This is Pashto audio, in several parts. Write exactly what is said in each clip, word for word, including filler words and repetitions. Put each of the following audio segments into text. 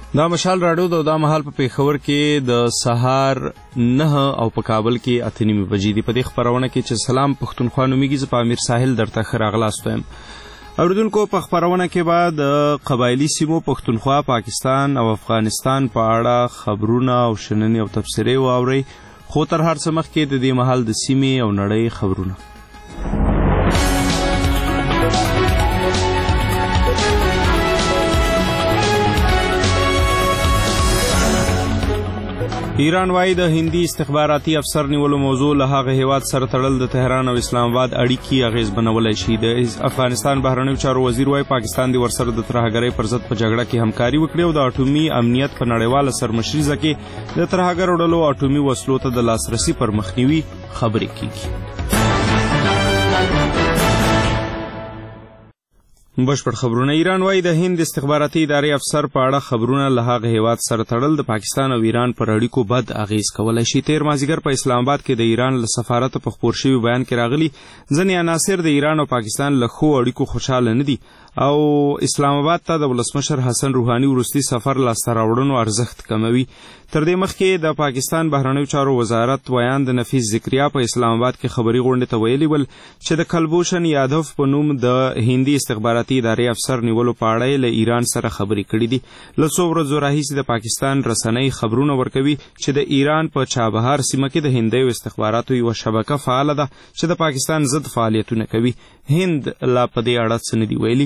دا مشال راډیو د دا مهال په پیښور کې د سهار نه او په کابل کې اته نیمې بجې دي. په دې خپرونه کې چې سلام پښتونخوا نومیږي، زه په امیر ساحل درته ښه راغلاست وایم. اوریدونکو، په خپرونه کې به د قبایلي سیمو پښتونخوا، پاکستان او افغانستان په اړه خبرونه او شننې او تبصرې واورئ، خو تر هر څه مخکې د دې مهال د سیمې او نړۍ خبرونه. ایران وايي د هندي استخباراتي افسر نیولو موضوع له هغه هیواد سره تړل د تهران او اسلام آباد اړیکې اغیزمنولی شي. د افغانستان بهرنیو چارو وزیر وايي پاکستان د ورسره د ترهګرۍ پر ضد په جګړه کې همکاري وکړي او د اټومي امنیت په نړیواله سرمشریزه کې د ترهګرو ډلو اټومي وسلو ته د لاسرسي پر مخنیوي خبرې کیږي. بشپړ خبرونه. ایران وايي د هند استخباراتي ادارې افسر په اړه خبرونه له هغه هیواد سره تړل د پاکستان او ایران پر اړیکو بد اغیز کولی شي. تیر مازدیګر په اسلام آباد کې د ایران له سفارت په خپور شوي بیان کې راغلي ځینې عناصر د ایران او پاکستان له ښو اړیکو خوشحاله نه دي او اسلام آباد ته د ولسمشر حسن روحاني وروستي سفر لاسته راوړنو ارزښت کموي. تر دې مخکې د پاکستان بهرنیو چارو وزارت ویاند نفیس ذکریا په اسلام آباد کې خبري غونډې ته ویلي ول چې د کلبوشن یادوف په نوم د هندي استخباراتي ادارې افسر نیولو په اړه له ایران سره خبرې کړې دي. له څو ورځو راهیسې د پاکستان رسنۍ خبرونه ورکوي چې د ایران په چابهار سیمه کې د هندیو استخباراتو یوه شبکه فعاله ده چې د پاکستان ضد فعالیتونه کوي. هند لا په دې اړه څه نه دي ویلي.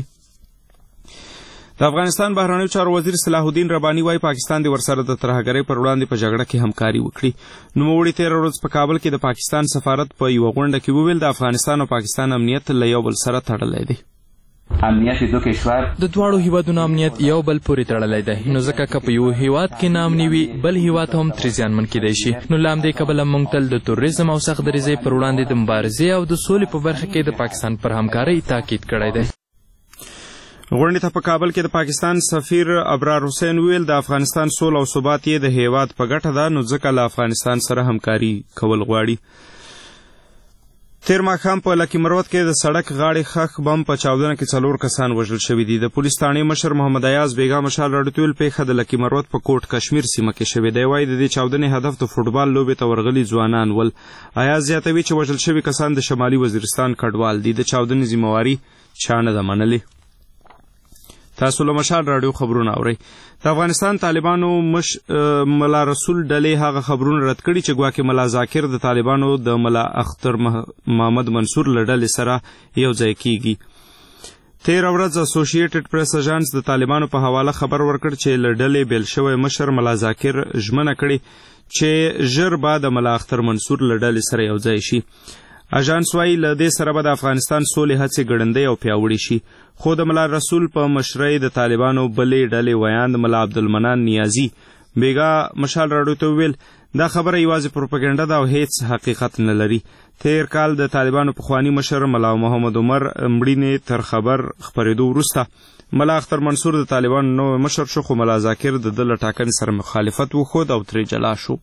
د افغانستان بهرنیو چارو وزیر صلاح الدین رباني وايي پاکستان د ورسره د ترهګرۍ پر وړاندې په جګړه کې همکاري وکړي. نوموړي تېره ورځ په کابل کې د پاکستان سفارت په یوه غونډه کې وویل د افغانستان او پاکستان امنیت له یو بل سره تړلی دی. امنیت دو کشور د دواړو هیوادونو امنیت یو بل پورې تړلی دی، نو ځکه که په یو هیواد کې ناامني وي بل هیواد هم ترې زیانمن کیدی شي. نو له همدې کبله موږ تل د تروریزم او سخت دریځۍ پر وړاندې د مبارزې او د سولې په برخه کې د پاکستان پر همکارۍ تاکید کړی دی. غونډې ته په کابل کې د پاکستان سفیر ابرار حسین ویل د افغانستان سوله او ثبات یې د هیواد په ګټه ده، نو ځکه له افغانستان سره همکاري کول غواړي. تیر ماښام په لکي مروت کې د سړک غاړې ښخ بم په چاودنه کې څلور کسان وژل شوي دي. د پولیس تاڼې مشر محمد ایاز بیګا مشال راډیو ته ویل پیښه د لکي مروت په کوټ کشمیر سیمه کې شوې دی. وایي د دې چاودنې هدف د فوټبال لوبې ته ورغلي ځوانان ول. ایاز زیاتوي چې وژل شوي کسان د شمالي وزیرستان کډوال دي. د چاودنې ذمهواري چا نه ده منلې. تاسو له مشال راډیو خبرونه اورئ. د افغانستان طالبانو مش ملا رسول ډلې هغه خبرونه رد کړي چې ګواکې ملا ذاکر د طالبانو د ملا اختر محمد منصور له ډلې سره یو ځای کیږي. تېره ورځ اسوسییټډ پریس اژانس د طالبانو په حواله خبر ورکړ چې له ډلې بیل شوی مشر ملا ذاکر ژمنه کړې چې ژر به د ملا اختر منصور له ډلې سره یو ځای شي. اژانس وايي له دې سره به د افغانستان سولې هڅې ګړندۍ او پیاوړې شي. خو د ملا رسول په مشرۍ د طالبانو بلې ډلې ویاند ملا عبدالمنان نیازي بیګا مشال راډیو ته وویل دا خبره یوازې پروپاګنډه ده او هیڅ حقیقت نه لري. تیر کال د طالبانو پخواني مشر ملا محمد عمر مړینې تر خبر خپرېدو وروسته ملا اختر منصور د طالبانو نوی مشر شو، خو ملا ذاکر د ده له ټاکنې سره مخالفت وښود او ترې جلا شو.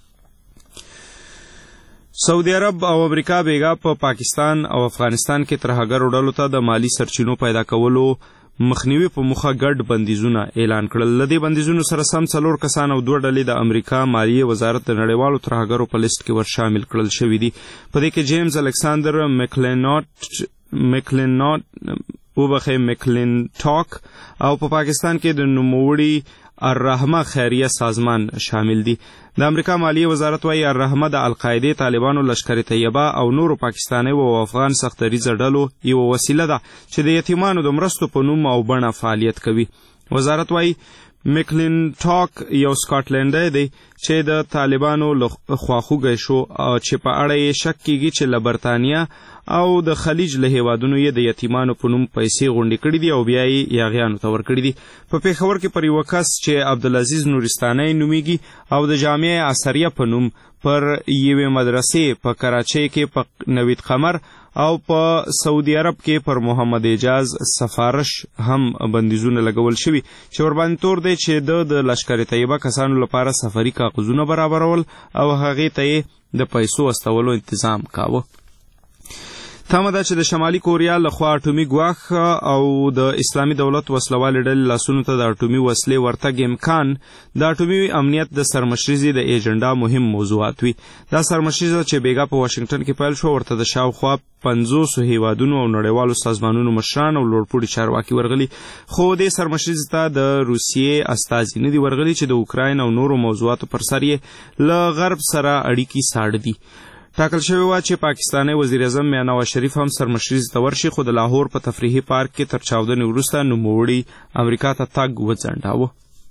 سعودي عرب او امریکا بیګا په پا پاکستان او افغانستان کې ترهګرو ډلو ته د مالی سرچینو پیدا کولو مخنیوي په موخه ګډ بندیزونه اعلان کړل. له دې بندیزونو سره سم څلور کسان او دوه ډلې د امریکا مالیې وزارت د نړیوالو ترهګرو په لیست کې ور شامل کړل شوي دي. په دې کې جیمز الکساندر میکلیناټ میکلیناټ وبخې میکلینټاک او په پاکستان کې د نوموړي الرحمه خیریه سازمان شامل دي. د امریکا مالیې وزارت وايي الرحمه د القاعدې، طالبانو، لشکر طیبه او نورو پاکستاني او افغان سختدریځه ډلو یوه وسیله ده چې د یتیمانو د مرستو په نوم او بڼه فعالیت کوي. وزارت وايي میکلینټاک یو سکاټلنډی دی چې د طالبانو له خواخوږی شو چې په اړه یې شک کیږي چې له برطانیا او د خلیج له هیوادونو یې د یتیمانو په نوم پیسې غونډې کړي دي او بیا یې یاغیانو ته ورکړي دي. په پېښور کې پر یوه کس چې عبدالعزیز نورستانی نومیږي او د جامعه عصریه په نوم پر یوې مدرسې په کراچۍ کې په نوید قمر او په سعودي عرب کې پر محمد اعجاز سفارش هم بندیزونه لګول شوي چې ورباندې تور دی چې د د لشکر طیبه کسانو لپاره سفري کاغذونه برابرول او هغې ته یې د پیسو استولو انتظام کاوه. تمه ده چې د شمالي کوریا لخوا اټومي ګواښ او د اسلامي دولت وسلوالې ډلې لاسونو ته د اټومي وسلې ورتګ امکان د اټومي امنیت د سرمشریزې د ایجنډا مهم موضوعات وي. دا سرمشریزه چې بیګا په واشنګټن کې پیل شو ورته د شاوخوا پنځوسو هیوادونو او نړیوالو سازمانونو مشران او لوړپوړي چارواکي ورغلي، خو دې سرمشریزې ته د روسیې استازي نه دي ورغلي چې د اوکراین او نورو موضوعاتو پر سر یې له غرب سره اړیکې ساړه دي. ټاکل شوی وه چې پاکستاني وزیر اعظم میاں نواز شریف هم سرمشریزې ته ورشي، خو د لاهور په تفریحي پارک کې تر چاودنې وروسته نوموړي امریکا ته تګ وځنډاوه.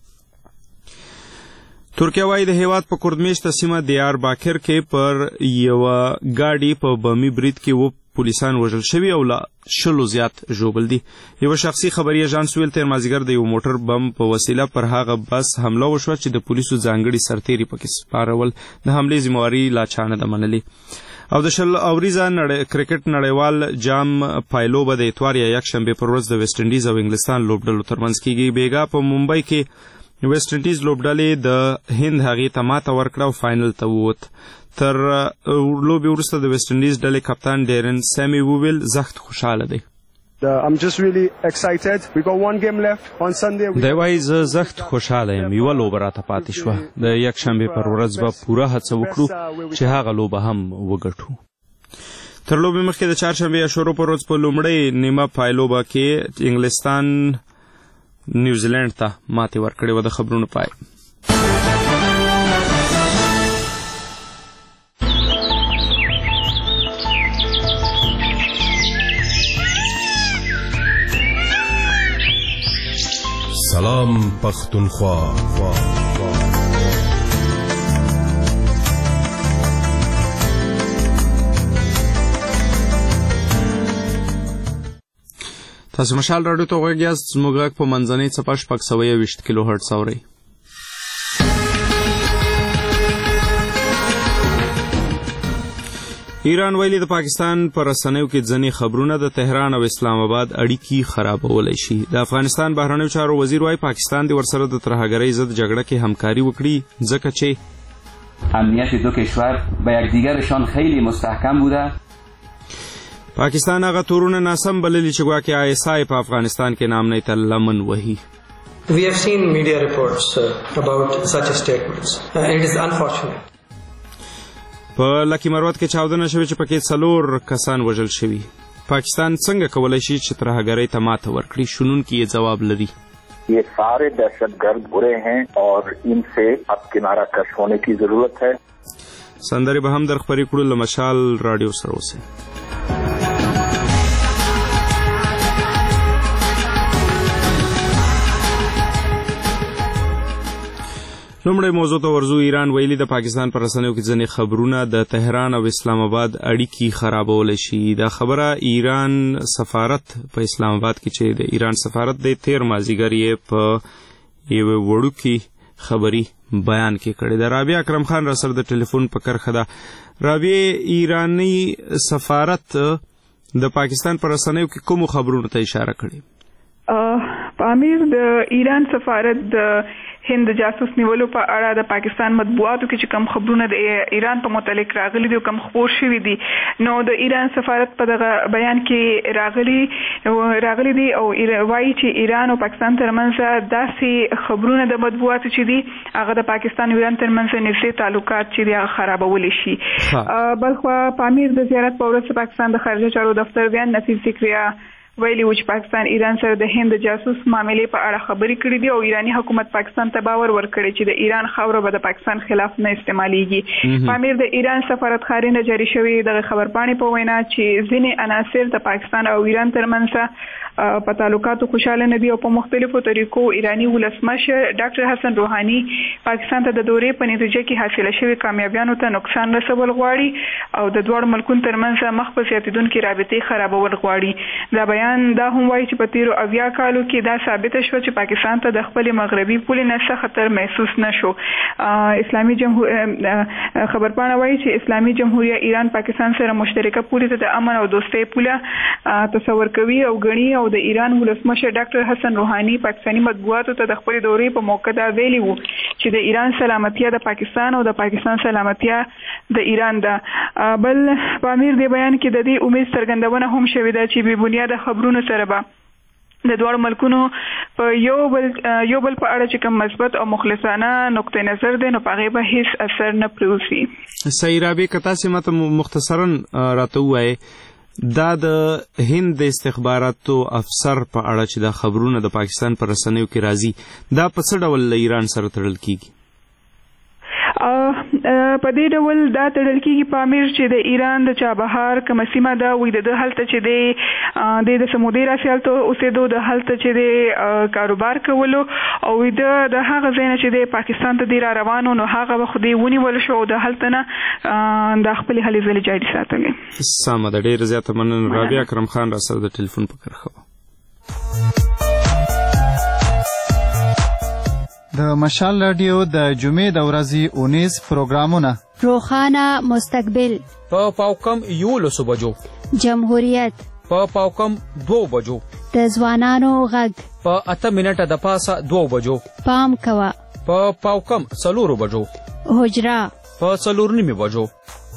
ترکیه وايي د هیواد په کردمیشته سیمه دیار باکر کې پر یوه ګاډي په بمي برید کې و پولیسان وژل شوي او له شلو زیات ژوبل دي. یوه شخصي خبري اژانس ویل تېر مازدیګر د یو موټر بم په وسیله پر هغه بس حمله وشوه چې د پولیسو ځانګړي سرتیري پکې سپارول. د حملې ذمهواري لا چا نه ده منلې. او د شل اوریزه کرکټ نړیوال جام پایلوبه د اتوار یا یکشنبې پر ورځ د ویسټ انډیز او انګلستان لوبډلو ترمنځ کیږي. بیګا په ممبئی کې ویسټ انډیز لوبډلې د هند هغې ته ماته ورکړه او فاینل ته ووت. تر لوبې وروسته د ویسټ انډیز ډلې کپتان ډیرن سیمی وویل زخت خوشحاله دی. I'm just really excited. We got one game left on Sunday. دی وایي زه زخت خوشحاله یم. یوه لوبه راته پاتې شوه. د یکشنبې پر ورځ به پوره هڅه وکړو چې هغه لوبه هم وګټو. تر لوبې مخکې د چهارشنبې یا شروع پر ورځ په لومړۍ نیمه پایلوبه کې انګلستان نیوزیلینډ ته ماتې ورکړې وه. د خبرونو پای. سلام پختونخوا. تاسو مشال راډیو ته غوږ یاست. زموږ غږ په منځنۍ څپه شپږ سوه یوویشت کیلو هرټز اورئ. ایران ویلي د پاکستان په رسنیو کې ځینې خبرونه د تهران او اسلام آباد اړیکې خرابولی شي. د افغانستان بهرنیو چارو وزیر وایي پاکستان دې ورسره د ترهګرۍ ضد جګړه کې همکاري وکړي، ځکه چې امنیت دو کشور به یکدیگرشان خیلی مستحکم بوده. پاکستان هغه تورونه ناسم بللي چې ګواکې آی اس آی په افغانستان کې نامنۍ ته لمن وهي. We have seen media reports uh, about such statements. Uh, it is unfortunate. په لکی مروت کې چاودنه شوې چې پکې څلور کسان وژل شوي. پاکستان څنګه کولی شي چې ترهګرۍ ته ماته ورکړي؟ شنونکي یې ځواب لري. یہ سارے دہشت گرد برے ہیں اور ان سے اب کنارہ کش ہونے کی ضرورت ہے. سندرې به هم در خپرې کړو. له مشال راډیو سره اوسئ. لومړی موضوع ته ورځو. ایران ویلي د پاکستان پر رسنیو کې ځینې خبرونه د تهران او اسلام آباد اړیکې خرابولی شي. دا خبره ایران سفارت په اسلام آباد کې چې د ایران سفارت دی تیر مازدیګر یې په یوه وړوکي خبري بیان کې کړې ده. رابعه اکرم خان را سره د ټلیفون په کرښه ده. رابعه، ایرانی سفارت د پاکستان پر رسنیو کې کومو خبرونو ته اشاره کړې؟ پامیر د ایران سفارت د هند جاسوس نیولو په اړه د پاکستان مطبوعاتو کې چې کوم خبرونه د ایران په متعلق راغلي دي او کوم خبر شوي دي، نو د ایران سفارت په دغه بیان کې راغلي راغلي دي او وایي چې ایران او پاکستان ترمنځ داسې خبرونه د مطبوعاتو چې دي هغه د پاکستان او ایران ترمنځ نږدې تعلقات چې دي هغه خرابولی شي. بلخوا پامیر د زیارت په ورځ پاکستان د خارجه چارو دفتر ویان نصیر سکریا ویلي و چې پاکستان ایران سره د هند جاسوس معاملې په اړه خبرې کړې دي او ایرانی حکومت پاکستان ته باور ورکړی چې د ایران خاوره به د پاکستان خلاف نه استعمالیږي. پامیر د ایران سفارت خاري نه جاری شوی د خبرپاڼې په وینا چې ځینې عناصر د پاکستان او ایران ترمنځ په تعلقاتو خوشاله نه دي او په مختلفو طریقو ایرانی ولسمشر ډاکټر حسن روحاني پاکستان ته د دورې په نتیجه کې حاصله شوې کامیابیانو ته نقصان رسول غواړي او د دواړو ملکونو ترمنځ مخ په زیاتېدونکې رابطې خرابول غواړي. دا بیان بیان دا هم وایي چې په تیرو اویا کالو کې دا ثابته شوه چې پاکستان ته د خپل مغربي پولې نه څه خطر محسوس نشو. اسلامي جمهور خبرپاڼه وایي چې اسلامي جمهوریت ایران پاکستان سره مشترکه پولې ته د امن او دوستۍ پوله تصور کوي او ګڼي او د ایران ولسمشر ډاکټر حسن روحاني پاکستاني مطبوعاتو ته د خپل دورې په موقع دا ویلي وو چې د ایران سلامتیا د پاکستان او د پاکستان سلامتیا د ایران ده. بل په امیر دی بیان کې د دې امید څرګندونه هم شوې ده چې بې بنیاده خبرونو سره به د دواړو ملکونو په یو بل یو بل په اړه چې کوم مثبت او مخلصانه نقطه نظر دی نو په هغې به هیڅ اثر نه پرېوځي. صحیح رابعه، که تاسې ماته مختصرا راته ووایې دا د هند د استخباراتو افسر په اړه چې دا خبرونه د پاکستان په رسنیو کې راځي دا په څه ډول له ایران سره تړل کیږي؟ په دې ډول دا تړل کېږي په امیر چې د ایران د چابهار کومه سیمه ده وي د ده هلته چې دی د سمودي راسیالته اوسېدو د هلته چې دی کاروبار کولو او د د هغه ځای نه چې دی پاکستان ته دی را روانو نو هغه به خو دی ونیول شو او د هلته نه د خپلې هلې ځلې جاري ساتلې. سمه ده، ډېره زیاته مننه رابعه. اکرم خان را سره د ټلیفون په کرښه. د مشال رادیو د جمعې د ورځې اونیز پروګرامونه: روخانه مستقبل په پاوکم یولسو بجو، جمهوریت په پاوکم دو بجو، د ځوانانو غږ په اته منټه د پاسه دو بجو، پام کوه په پاوکم څلورو بجو، حجره په څلور نیمې بجو.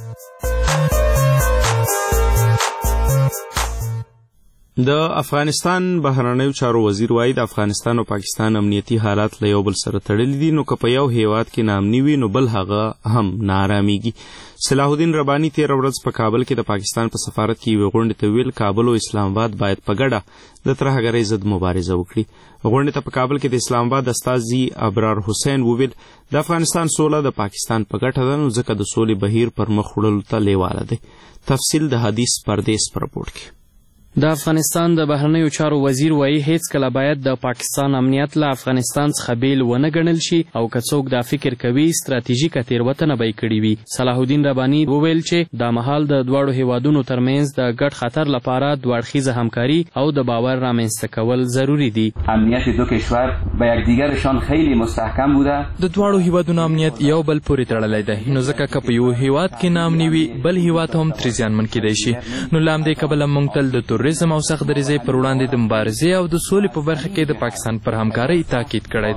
د افغانستان بهرنیو چارو وزیر وایي د افغانستان او پاکستان امنیتي حالات له یو بل سره تړلي دي، نو که په یو هیواد کې ناامني وي نو بل هغه هم ناارامېږي. صلاح الدین رباني تېره ورځ په کابل کې د پاکستان په سفارت کې یوې غونډې ته ویل کابل او اسلام آباد باید په ګډه د ترهګرۍ ضد مبارزه وکړي. غونډې ته په کابل کې د اسلام آباد استازي ابرار حسین وویل د افغانستان سوله د پاکستان په ګټه ده، نو ځکه د سولې بهیر پر مخ وړلو ته لیواله دی. تفصیل د حدیث پردیس په رپورټ کې. د افغانستان د بهرنیو چارو وزیر وایي هیڅ کله باید د پاکستان امنیت له افغانستان څخه بیل ونه ګڼل شي او که څوک دا فکر کوي ستراتیژیکه تېروتنه به یې کړې وي. صلاح الدین رباني وویل چې دا مهال د دواړو هیوادونو ترمنځ د ګډ خطر لپاره دوه اړخیزه همکاري او د باور رامنځته کول ضروري دي. امنیت دو کشور به یکدیگرشان خیلی مستحکم بوده. د دواړو هیوادونو امنیت یو بل پورې تړلی دی، نو ځکه که په یو هیواد کې ناامني وي بل هیواد هم ترې زیانمن کیدی شي. نو له همدې کبله موږ تل د تروریزم او سخت دریځۍ پر وړاندې د مبارزې او د سولې په برخه کې د پاکستان پر همکارۍ تاکید کړی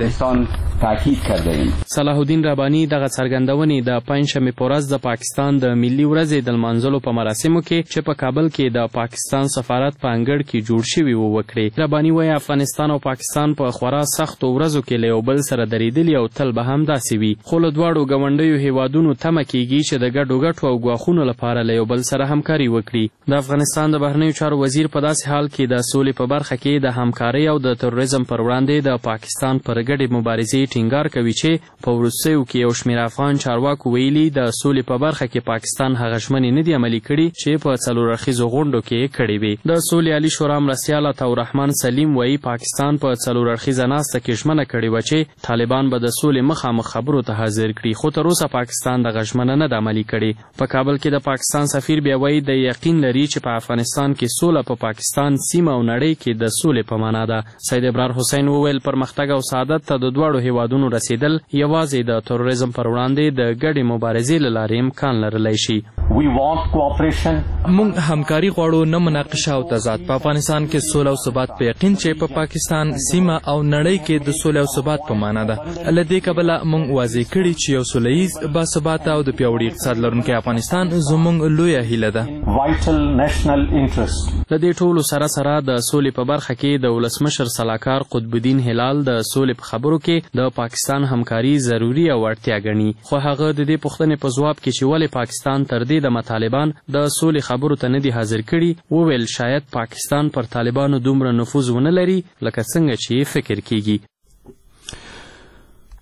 دی. صلاح الدین رباني دغه څرګندونې د پنجشنبې په ورځ د پاکستان د ملي ورځې د لمانځلو په مراسمو کې چې په کابل کې د پاکستان سفارت په انګړ کې جوړ شوي و وکړې. رباني وایي افغانستان او پاکستان په خورا سختو ورځو کې له یو بل سره درېدلي او تل به هم داسې وي، خو له دواړو ګاونډیو هیوادونو تمه کیږي چې د ګډو ګټو او ګواښونو لپاره له یو بل سره همکاري وکړي. د افغانستان د بهرنیو چارو وزیر په داسې حال کې د سولې په برخه کې د همکارۍ او د تروریزم پر وړاندې د پاکستان پر ګډې مبارزې ټینګار کوي چې په وروستیو کې یو شمېر افغان چارواکو ویلي د سولې په برخه کې پاکستان هغه ژمنې نه دي عملي کړي چې په څلور اړخیزو غونډو کې یې کړې وې. د سولې عالي شورا مرستیال عطاالرحمن سلیم وایي پاکستان په څلور اړخیزه ناسته کې ژمنه کړې وه چې طالبان به د سولې مخامخ خبرو ته حاضر کړي، خو تر اوسه پاکستان دغه ژمنه نه ده عملي کړې. په کابل کې د پاکستان سفیر بیا وایي د یقین لري چې په افغانستان کې سوله په پاکستان سیمه او نړۍ کې د سولې په معنا ده. سید ابرار حسین وویل پرمختګ او سعادت ته د دواړو هیوادونو رسیدل یوازې د تروریزم پر وړاندې د ګډې مبارزې له لارې امکان لرلی شي. موږ همکاري غواړو، نه مناقشه او تضاد. په افغانستان کې سوله او ثبات په یقین چې په پاکستان سیمه او نړۍ کې د سولې او ثبات په معنا ده. له دې کبله موږ واضح کړي چې یو سوله ییز باثباته او د پیاوړي اقتصاد لرونکی افغانستان زموږ لویه هیله ده. له دې ټولو سره سره د سولې په برخه کې د ولسمشر سلاکار قطب الدین هلال د سولې په خبرو کې د پاکستان همکاري ضروري او اړتیا ګڼي، خو هغه د دې پوښتنې په ځواب کې چې ولې پاکستان تر دې د طالبان د سولې خبرو ته نه دي حاضر کړي وویل شاید پاکستان پر طالبانو دومره نفوذ ونه لري لکه څنګه چې فکر کیږي.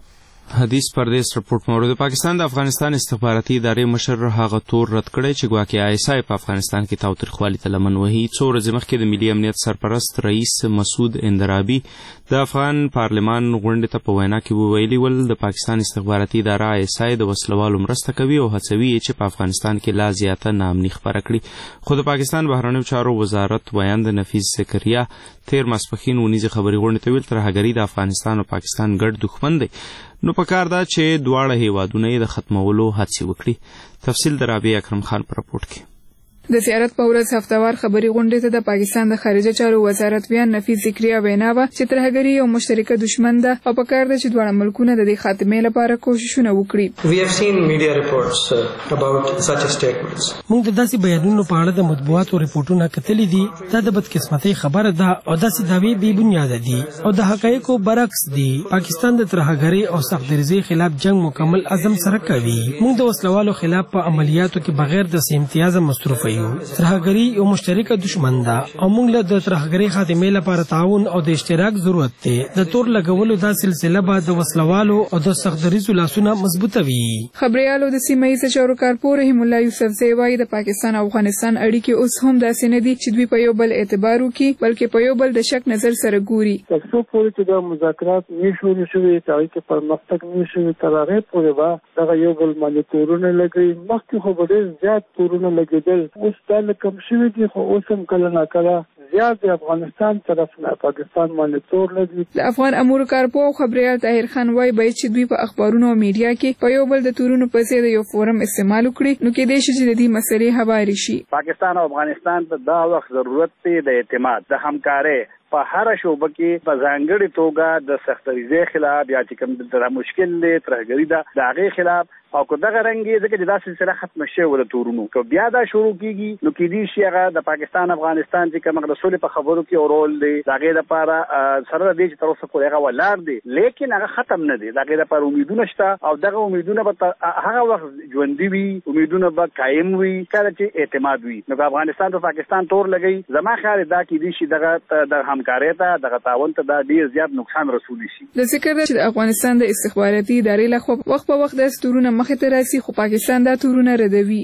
حدیث پردیس رپورټ مورد پاکستان د افغانستان استخباراتي ادارې مشر هغه تور رد کړی چې ګواکې آی اس آی په افغانستان کې تاوتریخوالي ته لمن وهي. څو ورځې مخکې د ملي امنیت سرپرست رئیس مسعود اندرابي د افغان پارلمان غونډې ته په وینا کې وویلي ول د پاکستان استخباراتي اداره آی اس آی د وسلوالو مرسته کوي او هڅوي چې په افغانستان کې لا زیاته ناامني خپره کړي. خو د پاکستان بهرنیو چارو وزارت ویاند نفیس زکریا تیر ماسپښین ونیزې خبري غونډې ته ویل ترهګري د افغانستان او پاکستان ګډ دښمن دی، نو پکار ده چې دواړه هیوادونه یې د ختمولو هڅې وکړي. تفصیل د رابعه اکرم خان په راپورټ کې. د زیارت په ورځ هفتوار خبري غونډې ته د پاکستان د خارجه چارو وزارت ویان نفیس زکریا وینا وه چې ترهګري یو مشترکه دښمن ده او پکار ده چې دواړه ملکونه د دې خاتمې لپاره کوششونه وکړي. We have seen media reports uh, about such statements. موږ د داسې بیانونو په اړه د مطبوعاتو ریپورتونه کتلي دي. دا د بدقسمتۍ خبره ده او داسې دعوې بې بنیاده دي او د حقایقو برعکس دي. پاکستان د ترهګرۍ او سختدریزۍ خلاف جنگ مکمل عزم سره کوي. موږ د وسلوالو خلاف په عملیاتو کې بغیر د سي امتیازه مصروف یو. ترهګرۍ یو مشترکه دښمن ده او موږ له د ترهګرۍ خاتمې لپاره تعاون او د اشتراک ضرورت دی. د تور لګولو دا سلسله به د وسلوالو او د سختدریزو لاسونه مضبوطوي. خبريالو د سیمه ییز چارو کارپور رحیم الله یوسف زی وایي د پاکستان او افغانستان اړیکې اوس هم داسې نه دي چې دوی په یو بل اعتبار وکړي، بلکې په یو بل د شک نظر سره ګوري. تر څو پورې چې د مذاکرات نه شروع شوي، هغې کې پرمختګ نه شوي، تر هغې پورې به دغه یو بل باندې تورونه لګوي. مخکې خو به ډېر زیات تورونه لګېدل، اوس دا کم شوي دي، خو اوس هم کله ناکله زیات د افغانستان طرف نه پاکستان باندې تور لګي. د افغان امور کارپو خبريال طاهر خان وایي باید چې دوی په اخبارونو او میډیا کې په یو بل د تورونو په څیر یو فورم استعمال وکړي، نو کېدای شي چې د دې مسلې هواري شي. پاکستان او افغانستان ته دا وخت ضرورت دی د اعتماد، د همکارۍ په هر شوبه کې په ځانګړې توګه د سختدریزۍ خلاف یا چې کوم دلته مشکل دی ترهګري ده د هغې خلاف او که دغه رنګ ځکه چې دا سلسله ختمه شوې د تورونو که بیا دا شروع کېږي نو کېدای شي هغه د پاکستان افغانستان چې کوم د سولې په خبرو کې یو رول دی د هغې لپاره سره د دې چې تر اوسه پورې هغه ولاړ دی، لیکن هغه ختم نه دی. د هغې لپاره امیدونه شته او دغه امیدونه به هغه وخت ژوندي وي، امیدونه به قایم وي کله چې اعتماد وي. نو که افغانستان په پاکستان تور لګوي، زما خیال دا کېدای شي دغه د همکارۍ ته دغه تعاون ته دا ډېر زیات نقصان رسولی شي. د ذکر ده چې د افغانستان د استخباراتي ادارې لخوا وخت په وخت داسې تورونه مخې ته راځي، خو پاکستان دا تورونه ردوي.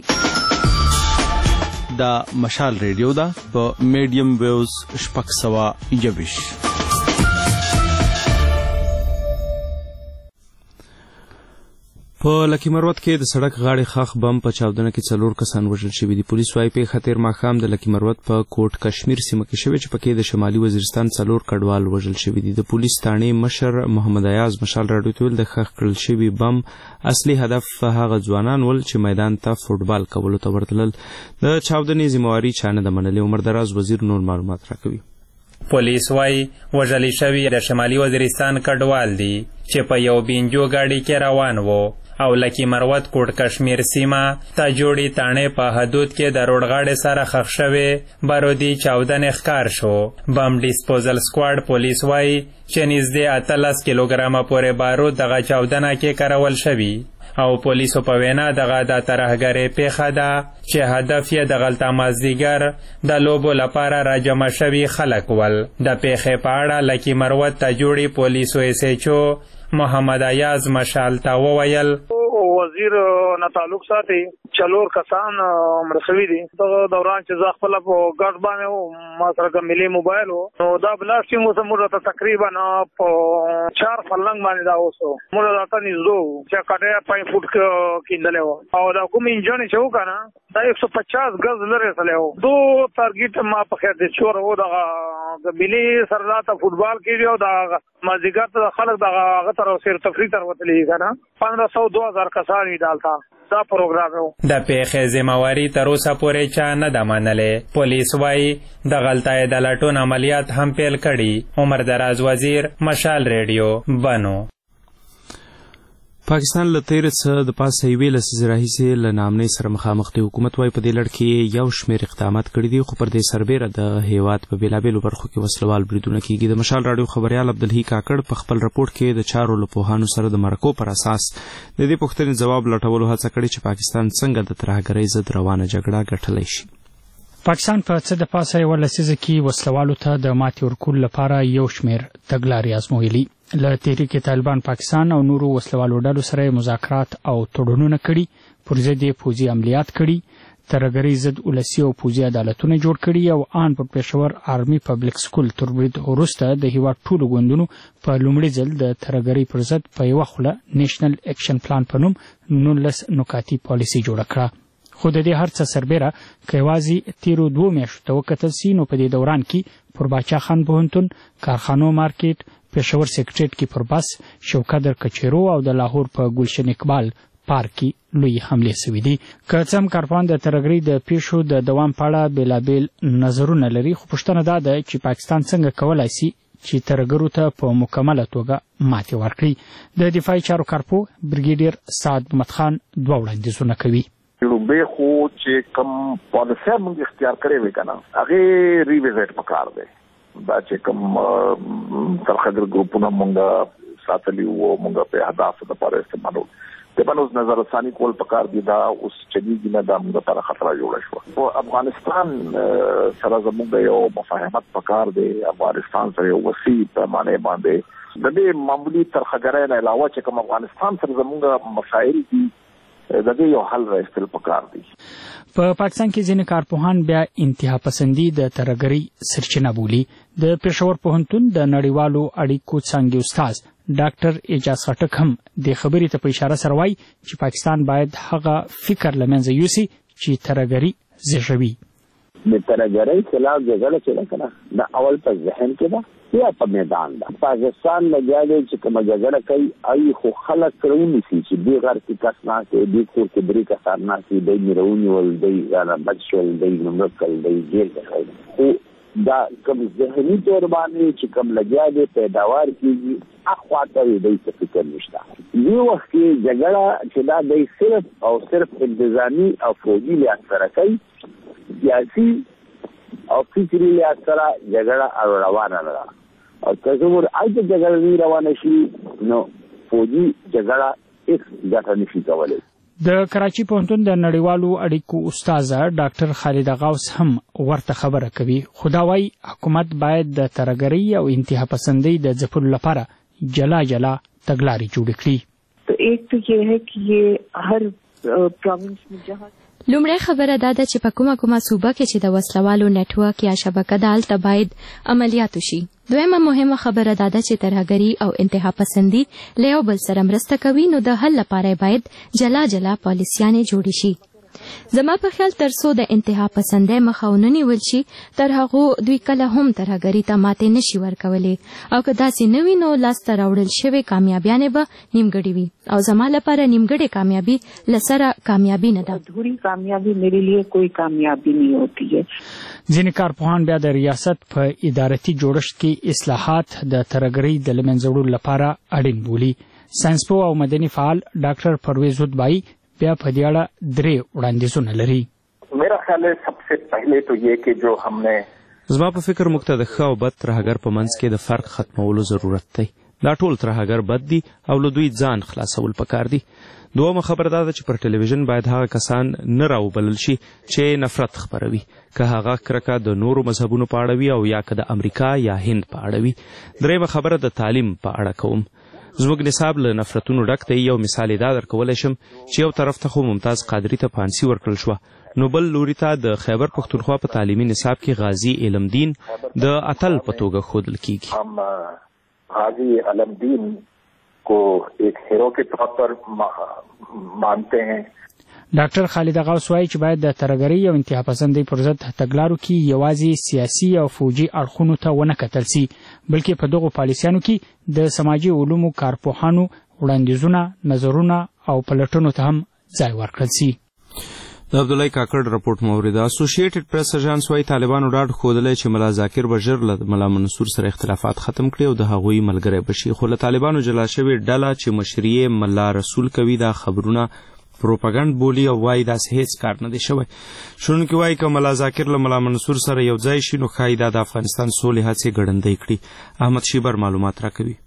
دا مشال ریډیو ده په میډیم ویوز شپږ سوه یوویشت. په لکی مروت کې د سړک غاړې خاخ بم په چاودنه کې څلور کسان وژل شوي دي. پولیس وايي پیښه تېر ماښام د لکی مروت په کوټ کشمیر سیمه کې شوې چې پکې د شمالي وزیرستان څلور کډوال وژل شوي دي. د پولیس تاڼې مشر محمد ایاز مشال راډیو ته ویل د ښخ کړل شوي بم اصلي هدف هغه ځوانان ول چې میدان ته فوټبال کولو ته ورتلل. د چاودنې ذمہواري چا نه ده منلې. عمر دراز وزیر نور معلومات راکوي. پولیس وايي وژل شوي د شمالي وزیرستان کډوال دي چې په یو بینجو گاډي کې روان وو او لکی مروت کوټ کشمیر سیمه تا جوړی تاڼې په حدود کې د روډغاړې سره ښخ شوې بارودي چاودنې ښکار شو. بم ډیسپوزل سکواډ پولیس وایي چې نږدې اتلس کیلوګرامه پورې بارود دغه چاودنه کې کارول شوي او پولیسو په وینا دغه د ترهګرۍ پیښه ده چې هدف یې د غلطه مازدیګر د لوبو لپاره راجمع شوي خلک ول. د پیښې په اړه لکی مروت ته جوړی پولیسو ایس ایچ او محمد ایاز مشال ته وویل وزیر نه تعلق ساتي چلور کسان مړ شوي دي. دغه دوران چې زه خپله په ګډ باندې وم، ما سره کوم ملي موبایل و، نو دا بلاسټینګ اوس موږ ته تقریبا په چار فلنګ باندې دا اوس موږ راته نږدې وو چې کټۍ پنځ فوټ کیندلی وو او دا کوم انجن چې و که نه دا ایک سو پچاس ګز لرې تللی وو. دو ټارګېټ ما په خیر د چور و دغه د ملي سره راته فوټبال کېږي او د مازدیګر ته خلک دغه هغه ته سیر تفریح ته وتلي که نه پندرہ سو دو هزار کسان یې دالته دا پروګرام و. د پیښې ذمہواري تر اوسه پورې چا نه ده منلې. پولیس وایي د غلطۍ د لټون عملیات هم پیل کړي. عمر دراز وزیر مشال ریډیو بنو. پاکستان له تېرې څه د پاسه یوې لسیزې راهیسې له ناامنۍ سره مخامخ دی. حکومت وايي په دې لړ کې یو شمېر اقدامات کړي دي، خو پر دې سربیره د هیواد په بېلابېلو برخو کې وسلوال بریدونه کېږي. د مشال راډیو خبریال عبدالحی کاکړ په خپل راپورټ کې د چارو له پوهانو سره د مرکو پر اساس د دې پوښتنې ځواب لټولو هڅه کړې چې پاکستان څنګه د ترهګرۍ ضد روانه جګړه ګټلی شي. پاکستان په څه د پاسه یوه لسیزه کې وسلوالو ته د ماتې ورکولو لپاره یو شمېر تګلارې ازمویلي. له تحریک طالبان پاکستان او نورو وسلوالو ډلو سره مذاکرات او تړونونه کړي، پر ضد یې پوځي عملیات کړي، ترهګرۍ ضد ولسي او پوځي عدالتونه جوړ کړي او آن په پېښور آرمي پبلک سکول تر برید وروسته د هیواد ټولو ګوندونو په لومړي ځل د ترهګرۍ پر ضد په یوه خوله نیشنل اکشن پلان په نوم نولس نکاتي پالیسي جوړه کړه. خو د دې هر څه سربیره که یوازې تیرو دوو میاشتو ته وکتل سي نو په دې دوران کې پر باچا خان پوهنتون، کارخانو مارکیټ، پېښور سیکرټریټ کې پر بس، شوکدر کچېرو او د لاهور په ګلشن اقبال پارک کې لوی حملې سوي دي. که څه هم کارپوهان د ترهګرۍ د پیښو د دوام په اړه بېلابېل نظرونه لري، خو پوښتنه دا ده چې پاکستان څنګه کولی سي چې ترهګرو ته په مکمله توګه ماتې ورکړي. د دفاعي چارو کارپوه برګیډیر سعد محمد خان دوه وړاندیزونه کوي. لومبه خو چې کوم پالیسي موږ اختیار کړې وي کنه هغه ریویزټ پکار دی. دا چې کوم ترخدر ګروپونه موږ ساتلی وو موږ په اهداف لپاره استعمالو د بنوز نظر ثاني کول پکار دی. دا اوس چلیږي نه دا موږ لپاره خطر جوړ شو. او افغانستان سره زموږ یو مفاهمت پکار دی. افغانستان سره یو وسیع پیمانه باندې د دې معمولی ترخګرۍ نه علاوه چې کوم افغانستان سره زموږ مسایل دي د دې یو حل راستل پکار دی. په پاکستان کې ځینې کارپوهان بیا انتها پسندي د ترهګرۍ سرچینه بولي. د پېښور پوهنتون د نړیوالو اړیکو څانګې استاد ډاکټر اعجاز خټک هم د خبرې ته په اشاره سره وایي چې پاکستان باید هغه فکر له منځه یوسي چې ترهګري زېږوي. د ترهګرۍ خلاف جګړه چې ده کنه د اول په ذهن کې ده یا په میدان ده. پاکستان لګیا دی چې کومه جګړه کوي ای خو خلک رونیسي چې دې غر کې کس ناستې دې کور کې درې کسان ناستې دی میرونی ول دی غانا بچ شول دی نمرک کل دی جیل ته خو دا کوم ذهني تور باندې چې کوم لګیا دی پیداوار کیږي اخواته دی څه فکر نشته. یو وخت کې جګړه چې دا دی صرف او صرف انتظامی او فوجي لحاظ سره کوي، سیاسي او فکري لحاظ سره جګړه روانه ده. او که زموږ اته جګړه نه روانه شي نو فوجي جګړه هیڅ ګټه نشي کولی. د کراچي پوهنتون د نړیوالو اړیکو استاد ډاکټر خالد غوث هم ورته خبره کوي. خو دا وايي حکومت باید د ترهګرۍ او انتها پسندۍ د ځپلو لپاره جلا جلا تګلارې جوړې کړي. تو ایک تو یہ ہے کہ یہ ہر پروونس میں جہاں لومړی خبره دا ده چې په کومه کومه صوبه کې چې د وسلوالو نټورک یا شبکه ده هلته باید عملیات وشي. دویمه مهمه خبره دا ده چې ترهګري او انتها پسندي له یو بل سره مرسته کوي، نو د حل لپاره باید جلا جلا پالیسیانې جوړې شي. زما په خیال تر څو د انتها پسندۍ مخه ونه نیول شي تر هغو دوی کله هم ترهګري ته ماتې نشي ورکولی. او که داسې نه وي نو لاسته راوړل شوې کامیابیانې به نیمګړې وي او زما لپاره نیمګړې کامیابي له سره کامیابي نه ده. ادھوری کامیابی میرے لیے کوئی کامیابی نہیں ہوتی ہے. ځینې کارپوهان بیا د ریاست په ادارتي جوړښت کې اصلاحات د ترهګرۍ د له منځه وړلو لپاره اړین بولي. ساینسپوه او مدني فعال ډاکټر پرویز هدبایي بیا په دې اړه درې وړاندیزونه لري. میرا خیال ہے سب سے پہلے تو یہ کہ جو ہم نے زما په فکر موږ ته د ښه او بد ترهګر په منځ کې د فرق ختمولو ضرورت دی. دا ټول ترهګر بد دي او له دوی ځان خلاصول پکار دي. دومره خبره ده چې پر ټلویزیون باید هغه کسان نه راوبلل شي چې نفرت خپروي، که هغه کرکه د نورو مذهبونو په اړه وي او یا که د امریکا یا هند په اړه وي. درېیمه خبره د تعلیم په اړه کوم. زموږ نصاب له نفرتونو ډک دی. یو مثال یې دا درکولی شم چې یو طرف ته خو ممتاز قادري ته فانسي ورکړل شوه، نو بل لوري ته د خیبر پښتونخوا په تعلیمي نصاب کې غازي علمدین د اتل په توګه ښودل کیږي. هم غازي علمدین کو ایک ہیرو کے طور پر مانتے ہیں. ډاکټر خالد غوث وایي چې باید د ترهګرۍ او انتها پسندۍ پر ضد تګلارو کې یوازې سیاسي او فوجي اړخونو ته ونه کتل سي، بلکې په دغو پالیسیانو کې د سماجي علومو کارپوهانو وړاندیزونه، نظرونه او پلټنو ته هم ځای ورکړل سي. د عبدالله کاکړ رپورټ مورد. اسوسییټډ پریس اژانس وایي طالبانو ډاډ ښودلی چې ملا ذاکر به ژر له ملا منصور سره اختلافات ختم کړي او د هغوی ملګری بشي. خو له طالبانو جلا شوې ډله چې مشري ملا رسول کوي دا خبرونه پروپاګانډ بولي او وایي داسې هیڅ کار نه دی شوی. شنونکي وایي که ملا ذاکر له ملا منصور سره یو ځای شي نو ښایي دا د افغانستان سولې هڅې ګړندۍ کړي. احمد شیبر معلومات راکوي.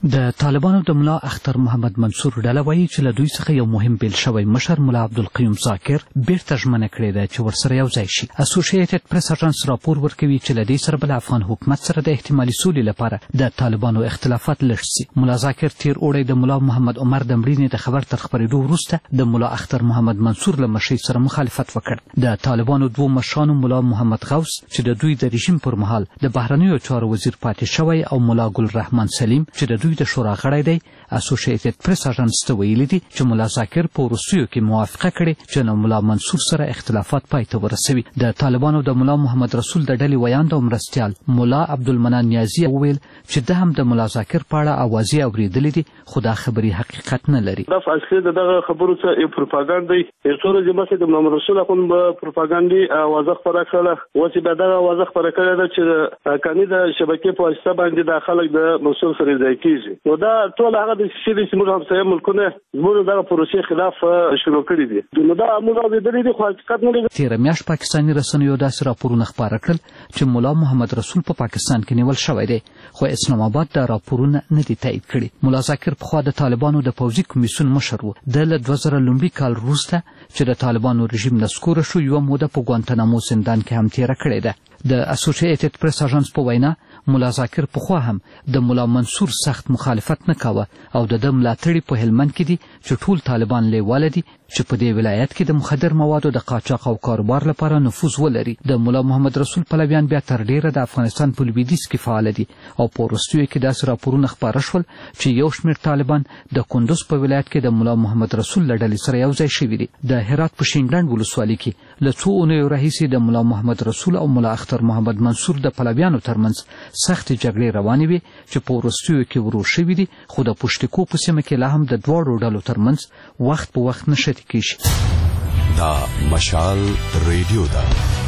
د طالبانو د ملا اختر محمد منصور ډله وایي چې له دوی څخه یو مهم بیل شوی مشر ملا عبدالقیوم ذاکر بیرته ژمنه کړې ده چې ورسره یو ځای شي. اسوسییټډ پریس اژانس راپور ورکوي چې له دې سره به له افغان حکومت سره د احتمالي سولې لپاره د طالبانو اختلافات لږ سي. ملا ذاکر تیر اوړی د ملا محمد عمر د مړینې د خبر تر خپرېدو وروسته د ملا اختر محمد منصور له مشرۍ سره مخالفت وکړ. د طالبانو دوو مشرانو ملا محمد غوث چې د دوی د رژیم پر مهال د بهرنیو چارو وزیر پاتې شوی او ملا ګل رحمان سلیم چې د دوی د شورا غړی دی اسوسییټډ پریس اژانس ته ویلي دي چې ملا ذاکر په وروستیو کې موافقه کړې چې له ملا منصور سره اختلافات پای ته ورسوي. د طالبانو د ملا محمد رسول د ډلې ویاند او مرستیال ملا عبدالمنان نیازي وویل چې ده هم د ملا ذاکر په اړه اوازې اورېدلې دي خو دا خبرې حقیقت نه لري. دا اصلي دغه خبرو څخه یو پروپاګاندا دی. یو څو ورځې مخکې د محمد رسول اخوند پروپاګاندا اوازه خپره کړله. اوس بیا دغه اوازه خپره کړې ده چې کاني د شبکې په واسطه باندې د خلک د مسؤل سره ځای کېږي. نو دا ټول هغه د شری چې موږ همسایه ملکونه زموږ دغه پروسې خلاف شروع کړي دي. نو دا موږ اورېدلي دي خو حقیقت نه لري. تېره میاشت پاکستاني رسنیو داسې راپورونه خپاره کړل چې ملا محمد رسول په پا پاکستان کې نیول شوی دی خو اسلام آباد دا راپورونه نه دي تایید کړي. ملا ذاکر پخوا د طالبانو د پوځي کمیسیون مشر و. د له دوه زره لومړي کال وروسته چې د طالبانو رژیم نسکوره شو یوه موده په ګوانتنامو زندان کې هم تېره کړې ده. د اسوسییټډ پریس اژانس په وینا ملا ذاکر پخوا هم د ملا منصور سخت مخالفت نه کاوه او د ده ملاتړي په هلمند کې دي چې ټول طالبان لیواله دي چې په دې ولایت کې د مخدر موادو د قاچاق او کاروبار لپاره نفوذ ولري. د ملا محمد رسول پلویان بیا تر ډیره د افغانستان په لویدیځ کې فعال دي او په وروستیو کې داسې راپورونه خپاره شول چې یو شمېر طالبان د کندوز په ولایت کې د ملا محمد رسول له ډلې سره یو ځای شوي دي. د هرات په شینډنډ ولسوالۍ کې له څو اونیو راهیسې د ملا محمد رسول او ملا اختر محمد منصور د پلویانو ترمنځ سختې جګړې روانې وې چې په وروستیو کې ورو شوي دي خو د پشتکو په سیمه کې لا هم د دواړو ډلو ترمنځ وخت په وخت نښتې کېږي. دا مشال ریډیو ده.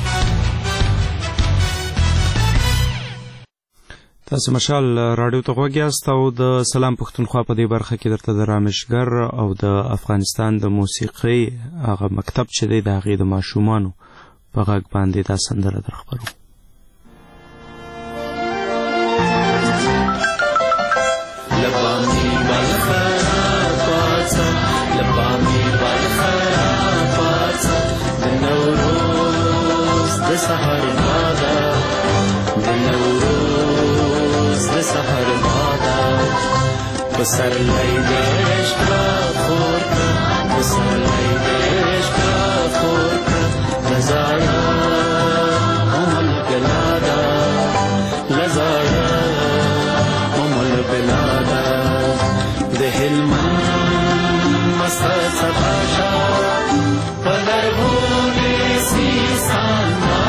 تاسو مشال راډیو ته غوږ یاست او د سلام پښتونخوا په دې برخه کې درته د رامشګر او د افغانستان د موسیقۍ هغه مکتب چې دی د هغې د ماشومانو په غږ باندې دا سندره در خپرو. سحر بادا د نوروز د سحر بادا بسر لای د عشق خور بسر لای د عشق خور لزایا هم البلادا لزایا هم البلادا د هلمند مسا سباشا پدربونی سیسان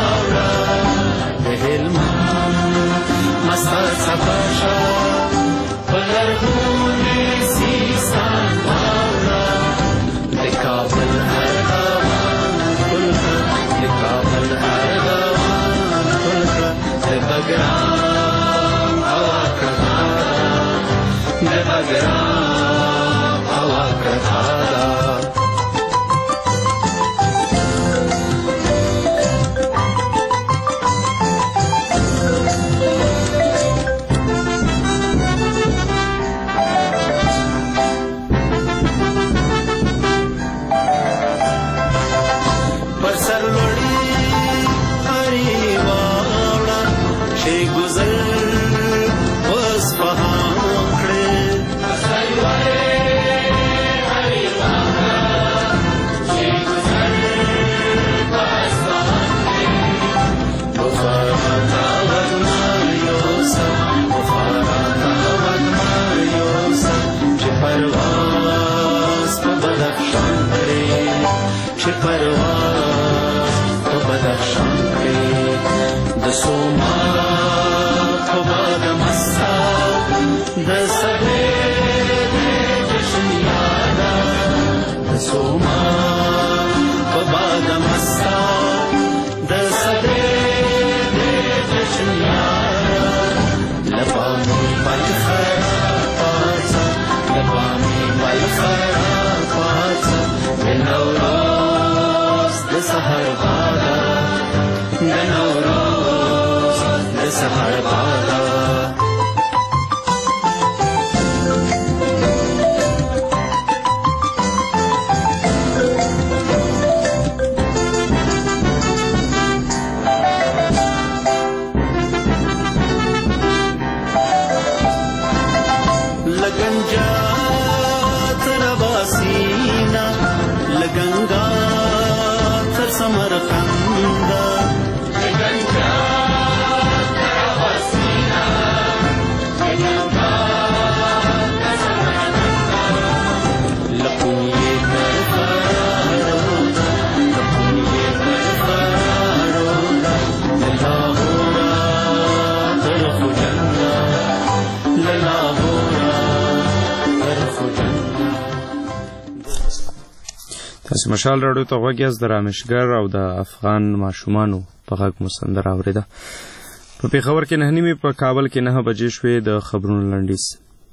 سفاشا پلرگونی سیسان باورا لکابل هر غوان کلکا لکابل هر غوان کلکا لبگرام هوا کرتادا لبگرام هوا کرتادا. گنگا تر سمرقند تاسو مشال راډیو ته غوږ یاست. د رامشګر او د افغان ماشومانو په غږ مو سندره اورېده. په پېښور کې نهه نیمې، په کابل کې نهه بجې شوې. د خبرونو لنډیز.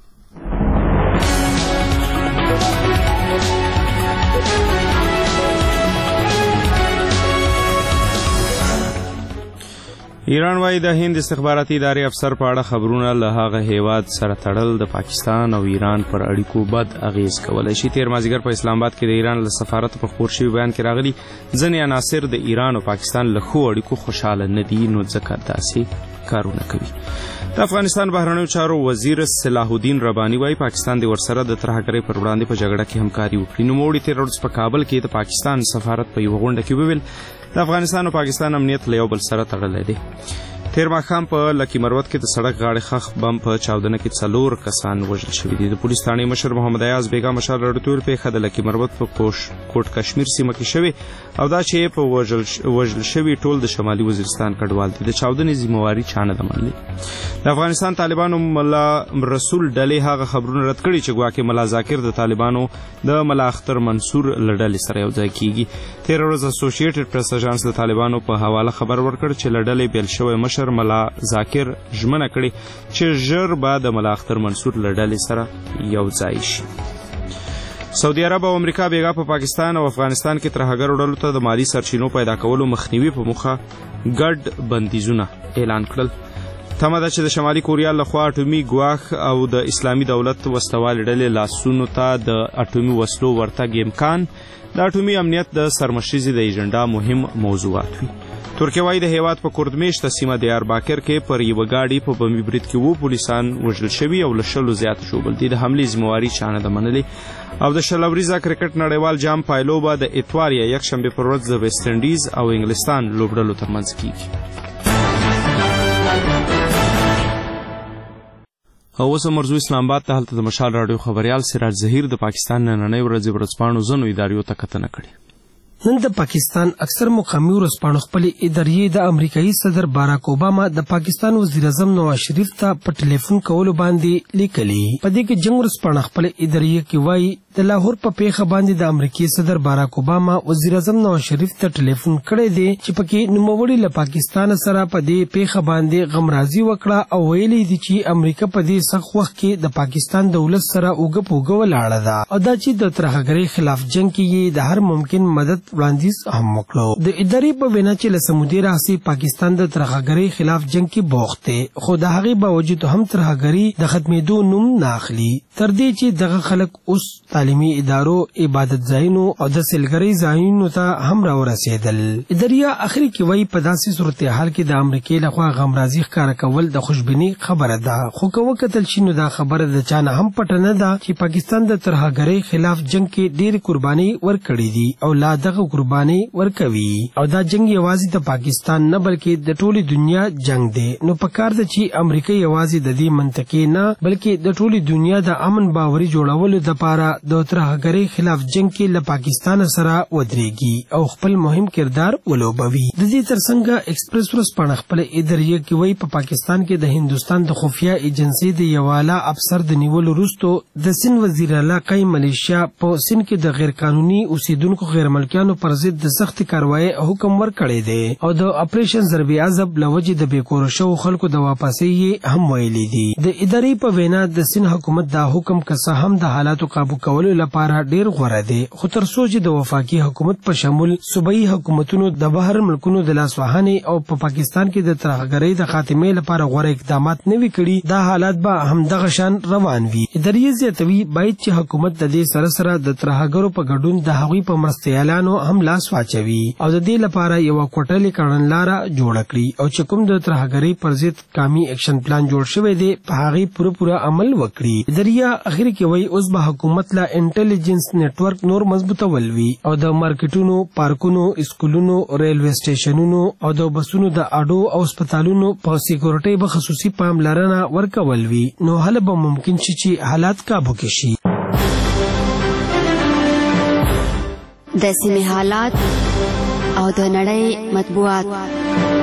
ایران وايي د هند استخباراتي ادارې افسر په اړه خبرونه له هغه هیواد سره تړل د پاکستان او ایران پر اړیکو بد اغیز کولی شي. تیر مازدیګر په اسلام آباد کې د ایران له سفارت په خپور شوي بیان کې راغلي ځینې عناصر د ایران او پاکستان له ښو اړیکو خوشحاله نه دي، نو ځکه داسې کارونه کوي. د افغانستان بهرنیو چارو وزیر صلاح الدین رباني وايي پاکستان د ورسره د ترهګرۍ پر وړاندې په جګړه کې همکاري وکړي. نوموړي تېره ورځ په کابل کې د پاکستان سفارت په یوه غونډه کې وویل د افغانستان او پاکستان امنیت له یو بل سره تړلی دی. تیر ماښام په لکی مروت کې د سړک غاړې خښ بم په چاودنه کې څلور کسان وژل شوي دي. د پولیس ثانې مشر محمد ایاز بیګا مشال راډیو ته ویل پیښه د لکی مروت په کوټ کشمیر سیمه کې شوې او دا چې په وژل شوي ټول د شمالي وزیرستان کډوال دي. د چاودنې ذمہواري چا نه ده منلې. د افغانستان طالبانو ملا رسول ډلې هغه خبرونه رد کړي چې ګواکې ملا ذاکر د طالبانو د ملا اختر منصور له ډلې سره یو ځای کیږي. تېره ورځ اسوسییټډ پریس اژانس د طالبانو په حواله خبر ورکړ چې له ډلې بیل شوی مشر ملا ذاکر ژمنه کړې چې ژر به د ملا اختر منصور له ډلې سره یو ځای شي. سعودي عرب او امریکا بیګا په پاکستان او افغانستان کې ترهګرو ډلو ته د مالی سرچینو پیدا کولو مخنیوي په موخه ګډ بندیزونه اعلان کړل. تمه ده چې د شمالي کوریا لخوا اټومي ګواښ او د اسلامي دولت وسلوالې ډلې لاسونو ته د اټومي وسلو ورتګ امکان د اټومي امنیت د سرمشریزې د ایجنډا مهم موضوعات وي. ترکیه وايي د هیواد په کردمشته سیمه دیارباکر کې پر یوه ګاډي په بمي برید کې اووه پولیسان وژل شوي او له شلو زیات ژوبل دي. د حملې ذمہواري چا نه ده منلې. او د شل اوریزه کرکټ نړیوال جام پایلو به د اتوار یا یکشنبې پر ورځ د ویسټ انډیز او انګلستان لوبډلو ترمنځ کیږي. او اوس مرزو اسلام آباد ته هلته د مشال راډیو خبریال سراج ظهیر د پاکستان نننۍ ورځې ورځپاڼو ځینو اداریو ته کتنه کړې. نن د پاکستان اکثر مقامي ورځپاڼو خپلې ادارې د امریکایي صدر باراک اوباما د پاکستان وزیر اعظم نواز شریف ته په ټلیفون کولو باندې لیکلي. په دې کې جنگ ورځپاڼه خپلې ادارې کې وایي د لاهور په پیښه باندې د امریکایي صدر باراک اوباما وزیر اعظم نواز شریف ته ټلیفون کړی دی چې پکې نوموړي له پاکستان سره په دې پیښه باندې غمرازي وکړه او ویلي دي چې امریکا په دې سخت وخت کې د پاکستان دولت سره اوږه په اوږه ولاړه ده او دا چې د ترهګرۍ خلاف جنگ کې یې د هر ممکن مدد وړاندیز هم وکړو. د ادارې په وینا چې له سمودي راهسي پاکستان د ترهګرۍ خلاف جنگ کې بوخت دی، خو د هغې باوجود هم ترهګرۍ د ختمېدو نوم نه اخلي تر دې چې دغه خلک اوس تعلیمي ادارو، عبادت ځایونو او د سیلګرۍ ځایونو ته هم راورسېدل. اداریه اخري کې وایي په داسې صورتحال کې د امریکې لخوا غمرازي ښکاره کول د خوشبینۍ خبره ده، خو که وکتل شي نو دا خبره د چا نه هم پټه نه ده چې پاکستان د ترهګرۍ خلاف جنگ کې ډېرې قربانۍ ورکړې دي او لا دغه قربانۍ ورکوي او دا جنگ یوازې د پاکستان نه بلکې د ټولې دنیا جنگ دی. نو پکار ده چې امریکا یوازې د دې منطقې نه بلکې د ټولې دنیا د امن باوري جوړولو لپاره د ترهګرۍ خلاف جنگ کې له پاکستان سره ودرېږي او خپل مهم کردار ولوبوي. د دې ترڅنګ ایکسپریس ورځپاڼه خپل اداریه کې وایي په پاکستان کې د هندوستان د خفیه ایجنسۍ د یو اعلی افسر د نیولو وروسته د سند وزیر اعلی قیم ملیشیا په سند کې د غیر قانوني اوسیدونکو غیر ملکیانو پر ضد د سخت کاروایی حکم ورکړی دی او د اپریشن ضرب عذاب لوجې د بیکور شو خلکو د واپسۍ هم ویلي دي. د ادارې په وینا د سند حکومت دا حکم که څه هم د حالاتو قابو کولو لپاره ډیر غوره دی، خو تر څو چې د وفاقي حکومت په شمول صوبایي حکومتونو د بهر ملکونو د لاسوهنې او په پاکستان کې د ترهګرۍ د خاتمې لپاره غوره اقدامات نه وي کړي، دا حالات به همدغه شان روان وي. ادارې زیاتوي باید چې حکومت د دې سره سره د ترهګرو په ګډون د هغوی په مرستیالانو هم لاس واچوي او د دې لپاره یو کوټلې کړنلاره جوړ کړي او چې کوم د ترهګرۍ پر ضد قومي اکشن پلان جوړ شوی دی په هغه پوره پوره عمل وکړي. ذریعہ اخر کې وایي اوس به حکومت لا انټيليجنس نیټورک نور مضبوطول وي او د مارکیټونو، پارکونو، اسکولونو، ریلوے سټیشنونو او د بسونو د اډو او هسپتالونو په سکیورټي به خصوصي پاملرنه ورکول وي، نو هله به ممکن شي چې حالات کابو کې شي. د سیمې حالات او د نړۍ مطبوعات.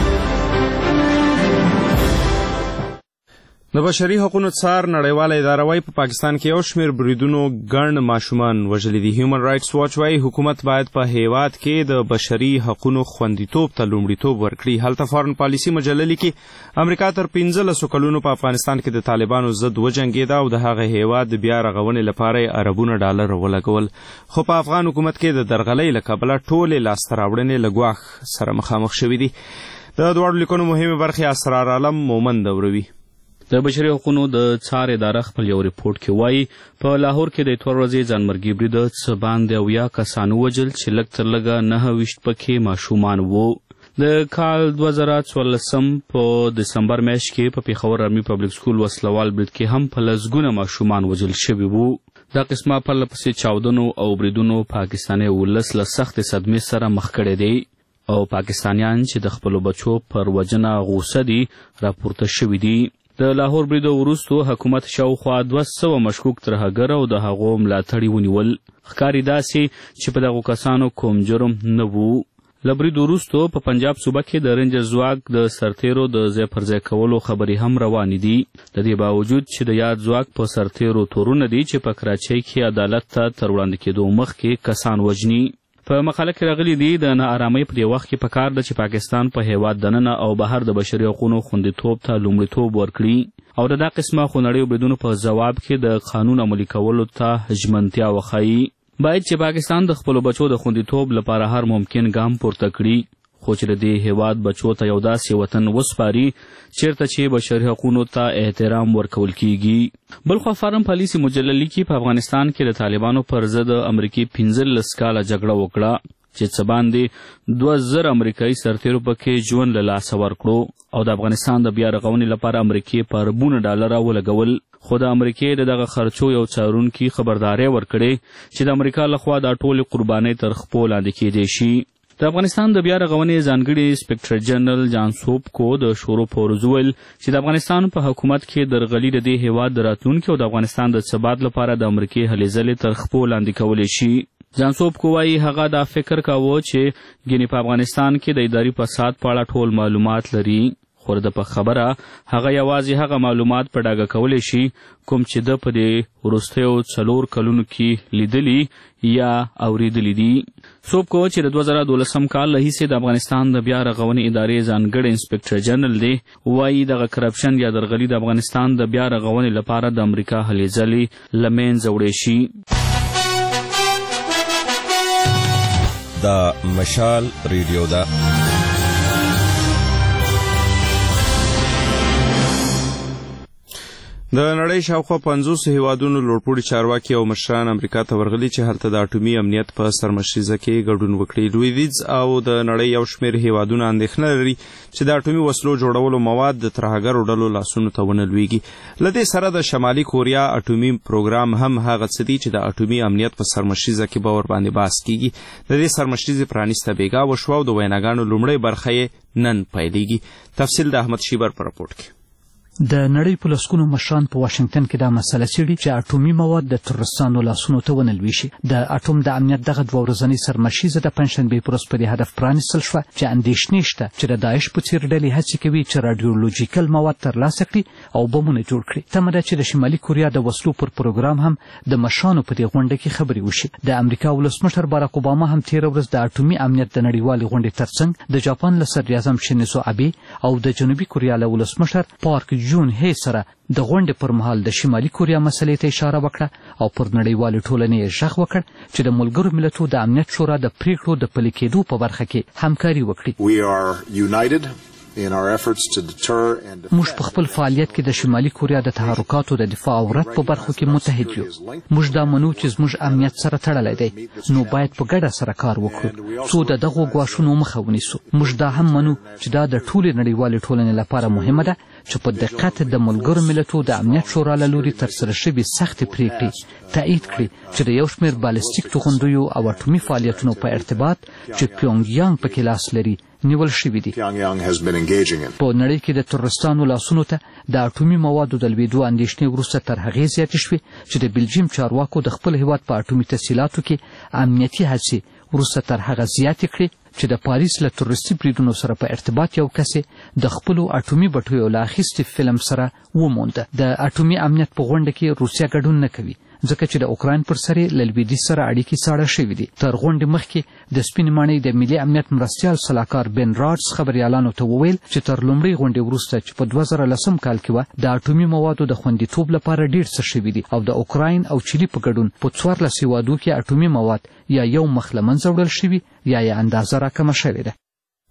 د بشري حقوقو څار نړیواله اداره وايي په پاکستان کې یو شمېر بریدونو ګڼ ماشومان وژلي دي. هیومن رایټس واچ وايي حکومت باید په هیواد کې د بشري حقوقو خوندیتوب ته لومړیتوب ورکړي. هلته فارن پالیسي مجله لیکي امریکا تر پنځلسو کلونو په افغانستان کې د طالبانو ضد وجنګېده او د هغه هیواد د بیا رغونې لپاره یې اربونه ډالر ولګول، خو په افغان حکومت کې د درغلۍ له کبله ټولې لاسته راوړنې له ګواښ سره مخامخ شوي دي. د دواړو لیکنو مهمې برخې اسرار عالم مومند اوروي. د بشري حقوقو د څار اداره خپل یو ریپورت کې وایي په لاهور کې د اتوار ورځې ځانمرګي برید څه باندې اویا کسان ووژل چې لږ تر لږه نهه ویشت پکې ماشومان وو. د کال دوه زره څوارلسم په دسمبر میاشت کې په پېښور آرمي پبلک سکول وسلوال برید کې هم په لسګونه ماشومان وژل شوي وو. دا قسمه پرله پسې چاودنو او بریدونو پاکستاني ولس له سختې صدمې سره مخ کړی دی او پاکستانیان چې د خپلو بچو پر وژنه غوسه دي راپورته شوي دي. د لاهور بریدو وروستو حکومت شاوخوا دوه سوه مشکوک ترهګر او د هغو ملاتړي ونیول. ښکاري داسې چې په دغو کسانو کوم جرم نه وو. له بریدو وروستو په پنجاب صوبه کې د رینجر ځواک د سرتیرو د ځای پر ځای کولو خبرې هم روانې دي. د دې باوجود چې د یاد ځواک په سرتیرو تورونه دي چې په کراچۍ کې عدالت ته تر وړاندې کېدو مخکې کسان وژني. په مقاله کې راغلي دي د ناارامۍ په دې وخت کې پکار ده چې پاکستان په هیواد دننه او بهر د بشري حقوقو خوندیتوب ته لومړیتوب ورکړي او د دا قسمه خونړیو بریدونو په ځواب کې د قانون عملي کولو ته ژمنتیا وښایي. باید چې پاکستان د خپلو بچو د خوندیتوب لپاره هر ممکن ګام پورته کړي، خو چې د دې هیواد بچو ته یو داسې وطن وسپاري چیرته چې بشري حقوقو ته احترام ورکول کیږي. بلخوا فارن پالیسي مجله لیکي په افغانستان کې د طالبانو پر ضد امریکې پنځلس کاله جګړه وکړه چې څه باندې دوه زره امریکایي سرتیرو پکې ژوند له لاسه ورکړو او د افغانستان د بیا رغونې لپاره امریکې په اربونه ډالره ولګول. خو د امریکې د دغه خرچو یو څارونکي خبرداری ورکړې چې د امریکا لخوا دا ټولې قربانۍ تر خپو لاندې کېدی شي. د افغانستان د بیا رغونې ځانګړي انسپکټر جنرال جان سوپکو د شورو په ورځ وویل چې د افغانستان په حکومت کې درغلي د دې هیواد د راتلونکي او د افغانستان د ثبات لپاره د امریکې هلې ځلې تر خپو لاندې کولی شي. جان سوپکو وایي هغه دا فکر کاوه چې ګینې په افغانستان کې د اداري فساد په اړه ټول معلومات لري، خو د په خبره هغه یوازې هغه معلومات په ډاګه کولی شي کوم چې د په دې وروستیو څلور کلونو کې لیدلي یا اوریدلی دي. سوپکو چې د دوه زره دولسم کال راهیسې د افغانستان د بیا رغونې ادارې ځانګړی انسپکټر جنرال دی، وایي دغه کرپشن یا درغلي د افغانستان د بیا رغونې لپاره د امریکا هلې ځلې له منځه وړی شي. دا مشال ریډیو ده. د نړۍ شاوخوا پنځوسو هیوادونو لوړپوړي چارواکي او مشران امریکا ته ورغلي چې هلته د اټومي امنیت په سرمشریزه کې ګډون وکړي. لویدیځ او د نړۍ یو شمېر هیوادونه اندېښنه لري چې د اټومي وسلو جوړولو مواد د ترهګرو ډلو لاسونو ته ونه لویږي. له دې سره د شمالي کوریا اټومي پروګرام هم هغه څه دي چې د اټومي امنیت په سرمشریزه کې به ورباندې بحث کیږي. د دې سرمشریزې پرانیسته بېګا وشوه او د ویناګانو لومړۍ برخه یې نن پیلېږي. تفصیل د احمد شیبر په راپورټ کې. د نړۍ په لسګونو مشران په واشنگټن کې دا مسله څېړي چې اټومي مواد د تروریستانو لاسونو ته ونه لویږي. د اټوم د امنیت دغه دوه ورځنۍ سرمشریزه د پنجشنبې په ورځ په دې هدف پرانیستل شوه چې اندېښنې شته چې د داعش په څېر ډلې هڅې کوي چې راډیولوژیکل مواد ترلاسه کړي او بمونه جوړ کړي. تمه ده چې د شمالي کوریا د وسلو پر پروګرام هم د مشرانو په دې غونډه کې خبرې وشي. د امریکا ولسمشر باراک اوباما هم تېره ورځ د اټومي امنیت د نړیوالې غونډې ترڅنګ د جاپان له صدراعظم شینزو ابي او د جنوبي کوریا له ولسمشر پارک جون هی سره د غونډې پر مهال د شمالي کوریا مسلې ته اشاره وکړه او پر نړیوالې ټولنې یې غږ وکړ چې د ملګرو ملتونو د امنیت شورا د پریکړو د پلي کېدو په برخه کې همکاري وکړي. We are united موږ په خپل فعالیت کې د شمالي کوریا د تحرکاتو د دفاع او رد په برخو کې متحد یو. موږ دا منو چې زموږ امنیت سره تړلی دی، نو باید په ګډه سره کار وکړو څو د دغو ګواښونو مخه ونیسو. موږ دا هم منو چې دا د ټولې نړیوالې ټولنې لپاره مهمه ده چې په دقت د ملګرو ملتو د امنیت شورا له لوري ترسره شوي سختې پریکړې تایید کړي چې د یو شمېر بالستیک توغندیو او اټومي فعالیتونو په ارتباط چې پیونګ یانګ پکې لاس لري نیول شوي دي. په نړۍ کې د تروریستانو لاسونو ته د اټومي موادو د لوېدو اندېښنې وروسته تر هغې زیاتې شوې چې د بلجیم چارواکو د خپل هېواد په اټومي تسهیلاتو کې امنیتي هڅې وروسته تر هغه زیاتې کړې چې د پاریس له تروریستي بریدونو سره په ارتباط یو کس د خپلو اټومي بټیو له اخیستې فلم سره ومونده. د اټومي امنیت په غونډه کې روسیه ګډون نه کوي ځکه چې د اوکراین پر سر له لویدیځ سره اړیکې ساړه شوي دي. تر غونډې مخکې د سپینې ماڼۍ د ملي امنیت مرستیال سلاکار بن راډز خبریالانو ته وویل چې تر لومړۍ غونډې وروسته چې په دوه زره لسم کال کې وه د اټومي موادو د خوندیتوب لپاره ډېر څه شوي دي او د اوکراین او چیلي په ګډون په څوارلس هېوادو کې اټومي مواد یا یو مخ له منځه وړل شوي یا یې اندازه راکمه شوې ده.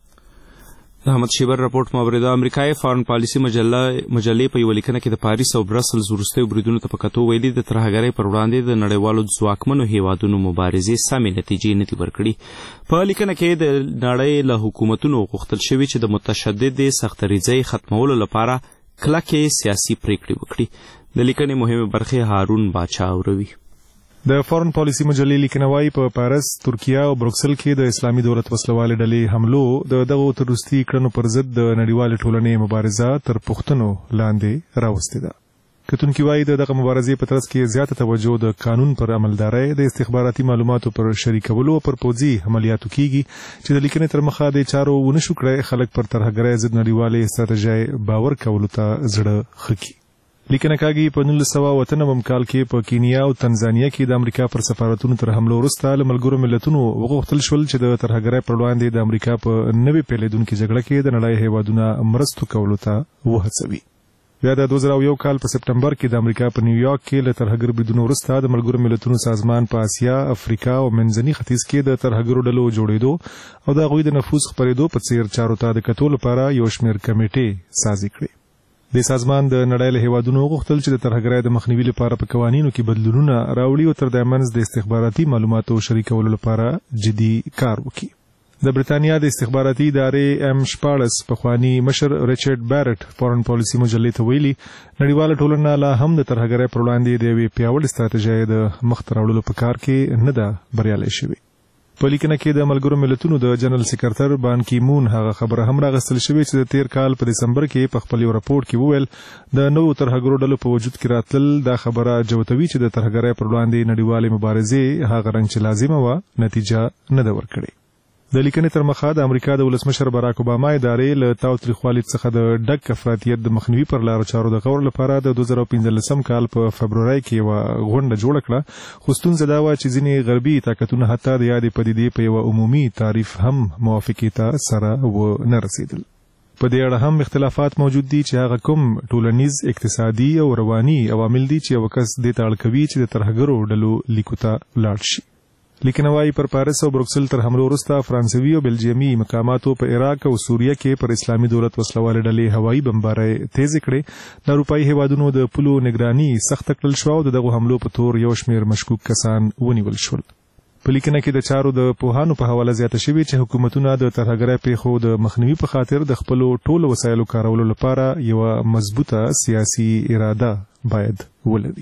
د احمد شیبر راپورټ مورده. امریکایي فارن پالیسي مجلې په یوه لیکنه کې د پاریس او برسلز وروستیو بریدونو ته په کتو ویلي د ترهګرۍ پر وړاندې د نړیوالو ځواکمنو هیوادونو مبارزې سمې نتیجې نه دي ورکړي. په لیکنه کې د نړۍ له حکومتونو غوښتل شوي چې د متشددې سختدریځۍ ختمولو لپاره کلکې سیاسي پریکړې وکړي. د لیکنې مهمې برخې هارون باچا اوروي. د فارن پالیسي مجلې لیکنه وايي په پاریس، ترکیه او بروکسل کې د اسلامي دولت وسلوالې ډلې حملو د دغو تروریستي کړنو پر ضد د نړیوالې ټولنې مبارزه تر پوښتنو لاندې راوستې ده. کتونکي وايي د دغه مبارزې په ترڅ کې زیاته توجه د قانون پر عملدارۍ، د استخباراتي معلوماتو پر شریکولو او پر پوځي عملیاتو کیږي چې د لیکنې تر مخه د چارو ونشو کړی خلک پر ترهګرۍ ضد نړیوالې ستراتیژۍ باور کولو ته زړه ښه کړي. لیکنه کاږي په نولس سوه اوه اتیا کال کې په کینیا او تنزانیه کې د امریکا پر سفارتونو تر حملو وروسته له ملګرو ملتونو وغوښتل شول چې د ترهګرۍ پر وړاندې د امریکا په نوې پیلېدونکې جګړه کې د نړۍ هېوادونه مرستو کولو ته وهڅوي. بیا د دوه زره یو کال په سپټمبر کې د امریکا په نیویارک کې له ترهګر بریدونو وروسته د ملګرو ملتونو سازمان په اسیا، افریقا او منځني ختیځ کې د ترهګرو ډلو جوړېدو او د هغوی د نفوذ خپرېدو په څېر چارو ته د کتو لپاره یو شمېر کمیټې سازي کړې. د سازمان د نړۍ له هېوادونو غوښتل چې د ترهګرۍ د مخنیوي لپاره په قوانینو کې بدلونونه راوړي او تر دې منځ د استخباراتي معلوماتو شریکولو لپاره جدي کار وکړي. د برېټانیا د استخباراتي ادارې ایم شپاړس پخواني مشر ریچارډ بیرټ فارن پالیسي مجلې ته ویلي نړیواله ټولنه لا هم د ترهګرۍ پر وړاندې د یوې پیاوړې ستراتیژۍ د مخته راوړلو په کار کې نه ده بریالۍ شوې. په لیکنه کې د ملګرو ملتونو د جنرال سکرټر بان کی مون هغه خبره هم راغستل شوې چې د تیر کال په دسمبر کې په خپل یو راپورټ کې وویل د نوو ترهګرو ډلو په وجود کې راتلل دا خبره جوتوي چې د ترهګرۍ پر وړاندې نړیوالې مبارزې هغه رنګ چې لازمه وه نتیجه نه ده ورکړې. د لیکنې تر مخه د امریکا د ولسمشر باراک اوباما ادارې له تاوتریخوالي څخه د ډک افراطیت د مخنیوي پر لارو چارو د غور لپاره د دوه زره پنځلسم کال په فبرورۍ کې یوه غونډه جوړه کړه، خو ستونزه دا وه چې ځینې غربي طاقتونه حتی د یادې پدیدې په یوه عمومي تعریف هم موافقې ته سره ونه رسېدل. په دې اړه هم اختلافات موجود دي چې هغه کوم ټولنیز، اقتصادي او رواني عوامل دي چې یو کس دې ته اړ کوي چې د ترهګرو ډلو لیکو ته لاړ شي. لیکنه وايي پر پاریس او بروکسل تر حملو وروسته فرانسوي او بلجیمي مقاماتو په عراق او سوریه کې پر اسلامي دولت وسلوالې ډلې هوایي بمبارۍ تیزې کړې. د اروپایي هېوادونو د پولو نگراني سخته کړل شوه او د دغو حملو په تور یو شمېر مشکوک کسان ونیول شول. په لیکنه کې د چارو د پوهانو په حواله زیاته شوې چې حکومتونه د ترهګرۍ پیښو د مخنیوي په خاطر د خپلو ټولو وسایلو کارولو لپاره یوه مضبوطه سیاسي اراده باید ولري.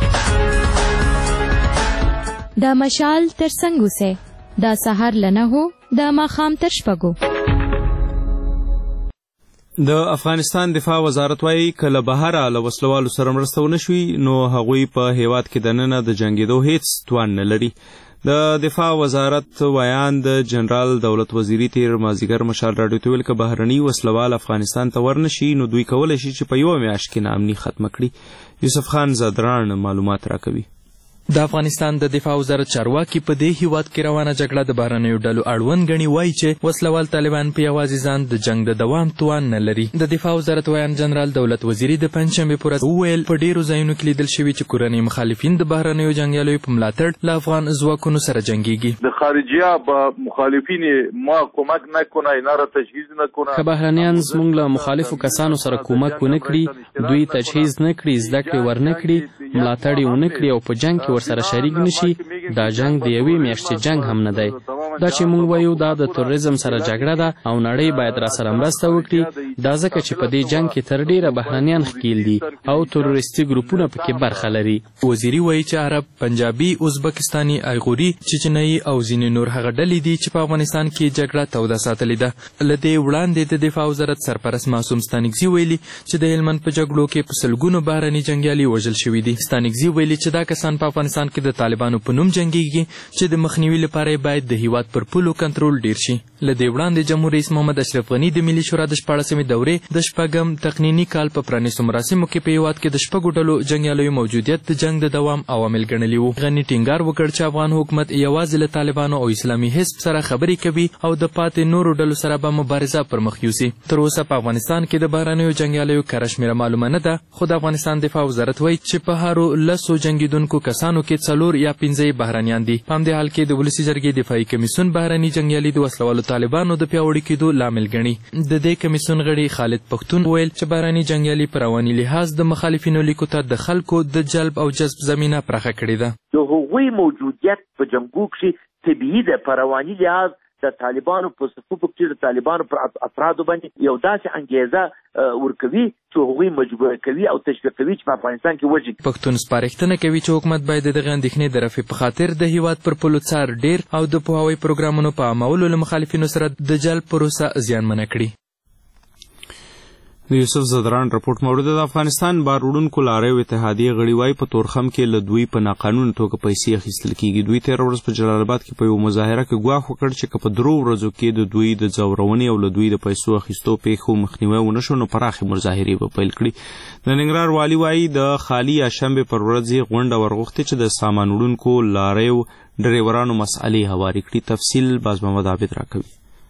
دا مشال تر څنګه سه دا سحر لنه هو دا ماخام تر شپګو. د افغانستان دفاع وزارت وايي کله بهره له وسلوالو سره مرسته ونه شوي نو هغوی په هیواد کې دننه د جنګېدو هیڅ توان نه لري. د دفاع وزارت ویان د جنرال دولت وزیري تیر مازدیګر مشال راډیو ته ویل که بهرني وسلوال افغانستان ته ورنشي نو دوی کولی شي چې په یوه میاشت کې ناامني ختمه کړي. یوسف خان زادران معلومات راکوي. د افغانستان د دفاع وزارت چارواکي په دې هیواد کې روانه جګړه د بهرنیو ډلو اړوند ګڼي، وایي چې وسلوال طالبان په یوازې ځان د جنگ د دوام توان نه لري. د دفاع وزارت ویان جنرال دولت وزیري د پنجشنبې په ورځ وویل په ډیرو ځایونو کې لیدل شوي چې کورني مخالفین د بهرنیو جنګیالیو په ملاتړ له افغان ځواکونو سره جنګیږي. د خارجیه به مخالفین ما کمک نکنه، اینا را تجهیز نکنه. که بهرنیان زموږ له مخالفو کسانو سره کومک ونه کړي، دوی تجهیز نه کړي، زده کړې ورنه کړي، ملاتړ یې ونه کړي او په جنگ کې ورسره شریک نشي، دا جنگ د یوې میاشتې جنگ هم نه دی. دا چې موږ وایو دا د تروریزم سره جګړه ده او نړۍ باید را سره مرسته وکړي، دا ځکه چې په دې جنگ کې تر ډیره بهرنیان ښکیل دي او تروریستي ګروپونه پکې برخه لري. وزیري وایي چې عرب، پنجابي، ازبکستاني، ایغوري، چچنیي او ځینې نور هغه ډلې دي چې په افغانستان کې جګړه توده ساتلې ده. له دې وړاندې د دفاع وزارت سرپرست معصوم ستانکزي ویلي چې د هلمند په جګړو کې په سلګونو بهرني جنګیالي وژل شوي دي. ستانکزي ویلي چې دا کسان په افغانستان کې د طالبانو په نوم جنګیږي چې د مخنیوي لپاره باید د هیواد پر پولو کنټرول ډیر شي. له دې وړاندې جمهور رئیس محمد اشرف غني د ملي شورا د شپاړسمې دورې د شپږم تقنیني کال په پرانیستو مراسمو کې په هیواد کې د شپږو ډلو جنګیالیو موجودیت د جنګ د دوام عوامل ګڼلي وو. غني ټینګار وکړ چې افغان حکومت یوازې له طالبانو او اسلامي حزب سره خبرې کوي او د پاتې نورو ډلو سره به مبارزه پر مخ یوسي. تر اوسه په افغانستان کې د بهرنیو جنګیالیو کره شمېره معلومه نه ده، خو د افغانستان دفاع وزارت وایي چې په هرو لسو جنګیدونکو کسانو کې څلور یا پنځه بهرنیان دي. په همدې حال کې د ولسي جرګې دفاعي کمیسیون بهرني جنګیالي د وسلوالو طالبانو د پیاوړي کېدو لامل ګڼي. د دې کمیسیون غړي خالد پښتون ویل چې بهرني جنګیالي په رواني لحاظ د مخالفینو لیکو ته د خلکو د جلب او جذب زمینه پراخه کړې ده. د هغوی موجودیت په جنګو کې طبیعي ده. په رواني لحاظ د طالبانو په صفوفو کې د طالبانو پر افرادو باندې یو داسې انګیزه ورکوي چې هغوی مجبور کوي او تشویق کوي چې په افغانستان کې وژي. پښتون سپارښتنه کوي چې حکومت باید دغه اندېښنې د رفع په خاطر د هیواد پر پولو څار ډیر او د پوهاوي پروګرامونو په عملولو له مخالفینو سره د جلب پروسه زیانمنه کړي. د یوسف زدران رپورټ مورد د افغانستان بار وړونکو لاریو اتحادیې غړي وایي په تورخم کې له دوی په ناقانونه توګه پیسې اخیستل کیږي. دوی تېره ورځ په جلال آباد کې په یوه مظاهره کې ګواښ وکړ چې که په درو ورځو کې د دوی د ځورونې او له دوی د پیسو اخیستو پیښو مخنیوی ونه شو نو پراخې مظاهرې به پیل کړي. د ننګرهار والي وایي د خالي یاشنبې پر ورځ یې غونډه ورغوښتې چې د سامان وړونکو لاریو ډریورانو مسئلې هوارې کړي. تفصیل باز محمد عابد راکوي.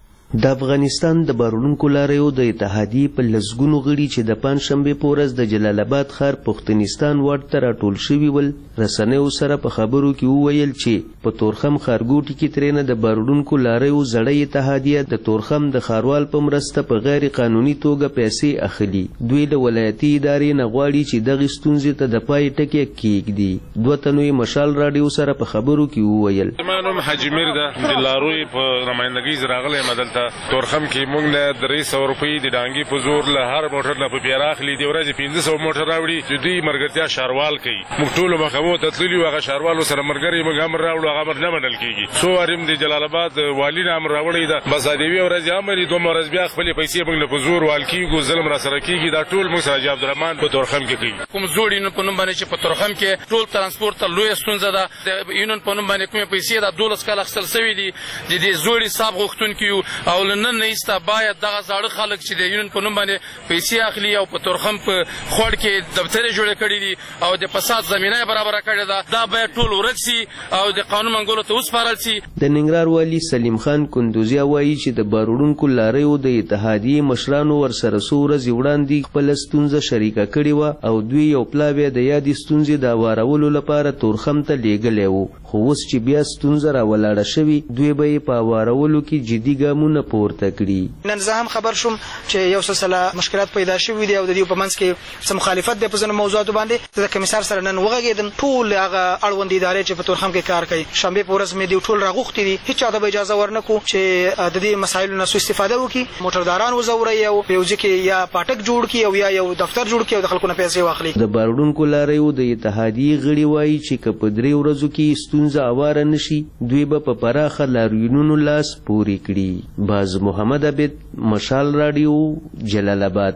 د افغانستان د بارونکو لاریو د اتحادیې په لسګونو غړي چې د پنجشنبې په ورځ د جلال آباد ښار پښتنستان واټ ته راټول شوي ول رسنیو سره په خبرو کې وویل چې په تورخم ښارګوټي کې ترېنه د بارونکو لاریو زړی اتحادیه د تورخم د ښاروال په مرسته په غیر قانوني توګه پیسې اخلي. دوی له ولایتي ادارې نه غواړي چې دغې ستونزې ته د پای ټکی کېږدي. دوه تنو یې مشال راډیو سره په خبرو کې وویل. زما نوم حاجي میر ده، د لاروی په نمایندګۍ زه راغلی یم دلته تورخم کې. موږ نه درې سوه روپۍ د ډانګي په زور له هر موټر نه په پیره اخلي. د ورځې پنځه سوه موټر راوړي چې دوی ملګرتیا شاروال کوي. موږ ټولو مخامو ته تللي وو، هغه شاروالو سره ملګري موږ امر راوړو، هغه امر نه منل کېږي. څو وارې هم د جلال آباد والي نه امر راوړی ده، بس د یوې ورځې امر یې دومره ورځ بیا خپلې پیسې موږ له په زور وال کېږو، ظلم را سره کېږي. دا ټول موږ سره حاجي عبدالرحمن په تورخم کې کوي. کوم زوړ یونون په نوم باندې چې په تورخم کې ټول ترانسپورټ ته لویه ستونزه ده. د یونون په نوم باندې کومې پیسې دا دولس کاله اخیستل سوي دي. د دې زوړ حساب غوښتونکي یو او له نن نه ایسته باید دغه زاړه خلک چې د یونون په نوم باندې پیسې اخلي او په تورخم په خوړ کې دفترې جوړې کړي دي او د فساد زمینه یې برابره کړې ده، دا باید ټول ورک سي او د قانون منګولو ته وسپارل سي. د ننګرهار والي سلیم خان کندوزیا وایي چې د بار وړونکو لاریو د اتحادیې مشرانو ورسره څو ورځې وړاندې خپله ستونزه شریکه کړې وه او دوی یو پلاوی د یادې ستونزې د هوارولو لپاره تورخم ته لیږلی و، خو اوس چې بیا ستونزه راولاړه شوې دوی به یې په هوارولو کې جدي ګامونه پورته کړي. نن زه هم خبر شوم چې یو سلسله مشکلات پیدا شوي دي او د دې په منځ کې څه مخالفت دی په ځینو موضوعاتو باندې. د کمیسار سره نن وغږېدم، ټول هغه اړوند ادارې چې په تورخم کې کار کوي شنبې په ورځ مې دوی ټول راغوښتي دي. هېچا ته به اجازه ورنکړو چې د دې مسایلو نه سوء استفاده وکړي، موټرداران وځوروي او په یو ځای کې یا پاټک جوړ کړي او یا یو دفتر جوړ کړي او د خلکو نه پیسې واخلي. د بار وړونکو لاریو د اتحادیې غړي وایي چې که په درې ورځو کې ستونزه هواره نه شي دوی به په پراخه لاریونونو لاس پورې کړي. باز محمد عبد، مشال راډیو، جلال آباد.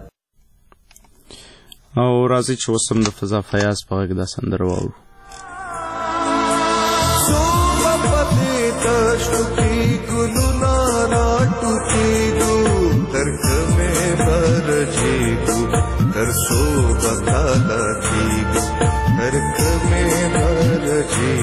او راځي چې اوس هم د فضا فیاض په غږ دا سندره واورو. تر سو بکالا کیگو ترک میں بھر جی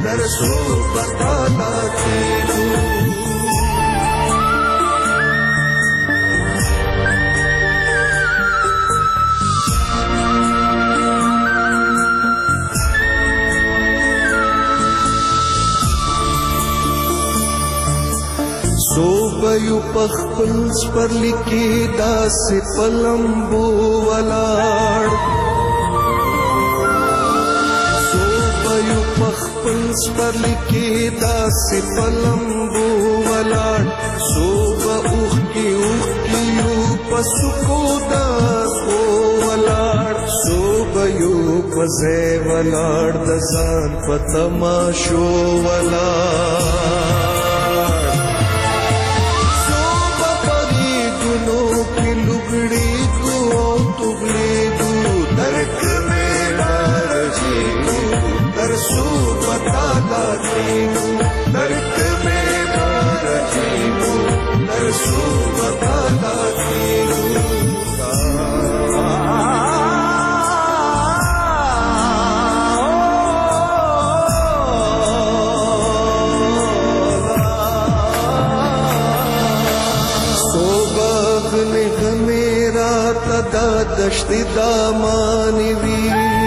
ترسو بتالا کېږو. صوبیو پخپل سپرلی کې داسې پلمبو ولاړ، صوبیو پخپل سپرلی کې داسې پلمبو ولاړ، صوبه اوښکې اوښکې یو پسکو داسو ولاړ، صوبیو په ځای ولاړ د ځان په تماشو ولاړ. ترسو بتالا کېږو، درد مې بارجېږو، ترسو بتالا کېږو. صوبه غمې غمې راته دا دشتې دامانې وي،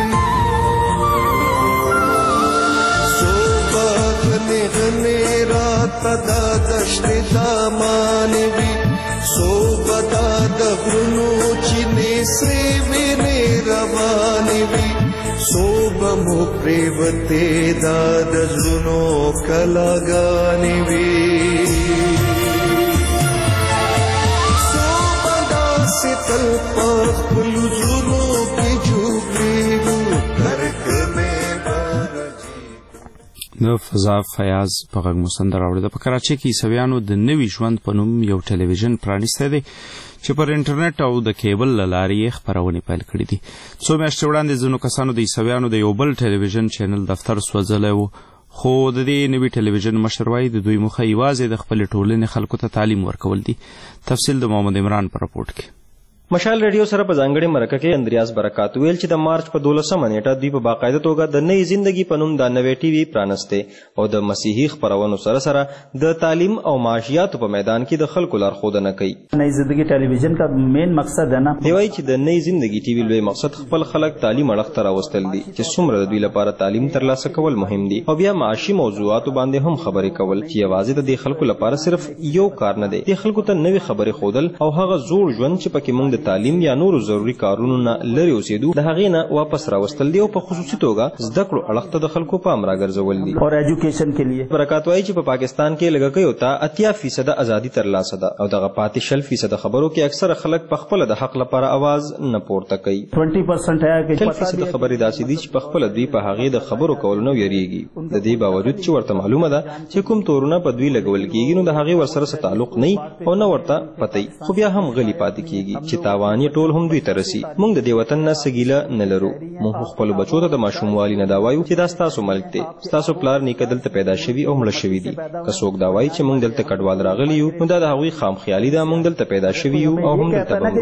دا دشتې دامانې وي، صوبه دا د غرونو چینې سرې وینې روانې وي، صوبه مو پرېوتې دا د زړونو کلاګانې وي، صوبه داسې تل په خپلو زړونو کې جوړېږو، درک مې د فضا فیاض په غږ مو سندره اورېده. په کراچۍ کې عیسویانو د نوي ژوند په نوم یو ټلویزیون پرانیستی دی چې پر انټرنیټ او د کیبل له لارې یې خپرونې پیل کړي دي. څو میاشتې وړاندې ځینو کسانو د عیسویانو د یو بل ټلویزیون چینل دفتر سوځلی و، خو د دې نوي ټلویزیون مشر وایي د دوی موخه یوازې د خپلې ټولنې خلکو ته تعلیم ورکول دي. تفصیل د محمد عمران په راپورټ کې. مشال ریډیو سره په ځانګړې مرکه کې اندریاس برکات ویل چې د مارچ په دولسمه نیټه دوی په باقاعده توګه د نوې زندگی په نوم د نوې ټي وي پرانسته او د مسیحي خپرونو سره سره د تعلیم او معاشیاتو په میدان کې د خلکو لارښودنه کوي. نوې زندگی ټلویزیون کا مین مقصد ہے نا دی وایي چې د نوې زندگی ټي وي لوی مقصد خپل خلک تعلیم اړخ ته راوستل دي چې څومره د دوی لپاره تعلیم ترلاسه کول مهم دي او بیا معاشي موضوعاتو باندې هم خبرې کول چې یوازې د دې خلکو لپاره صرف یو کار نه دی، د خلکو ته نوې خبرې ښودل او هغه زوړ ژوند چې پکې موږ د تعلیم یا نورو ضروري کارونو نه لرې اوسېدو د هغې نه واپس راوستل دي او په خصوصي توګه زده کړو اړخ ته د خلکو پام راګرځول دي. اور ایجوکیشن کې لیے برکات وایي چې په پاکستان کې لږکیو ته اتیا فیصده ازادي ترلاسه ده او دغه پاتې شل فیصده خبرو کې اکثره خلک په خپله د حق لپاره اواز نه پورته کوي. ټوینټي پرسنټ شل فیصده خبرې داسې دي چې په خپله دوی په هغې د خبرو کولو نه ویریږي، د دې باوجود چې ورته معلومه ده چې کوم تورونه په دوی لګول کېږي نو د هغې ورسره څه تعلق نه او نه ورته پته، خو بیا هم غلي پاتې کېږي چې تاوان یې ټول هم دوی ته رسي. موږ د دې وطن نه څه ګیله نه لرو، موږ خپلو بچو ته د ماشوموالي نه دا وایو چې دا ستاسو ملک دی، ستاسو پلار نیکه دلته پیدا شوي او مړه شوي دي. که څوک دا وایي چې موږ دلته کډوال راغلي یو نو دا د هغوی خام خیالي ده، موږ دلته پیدا شوي یو او هم دلته به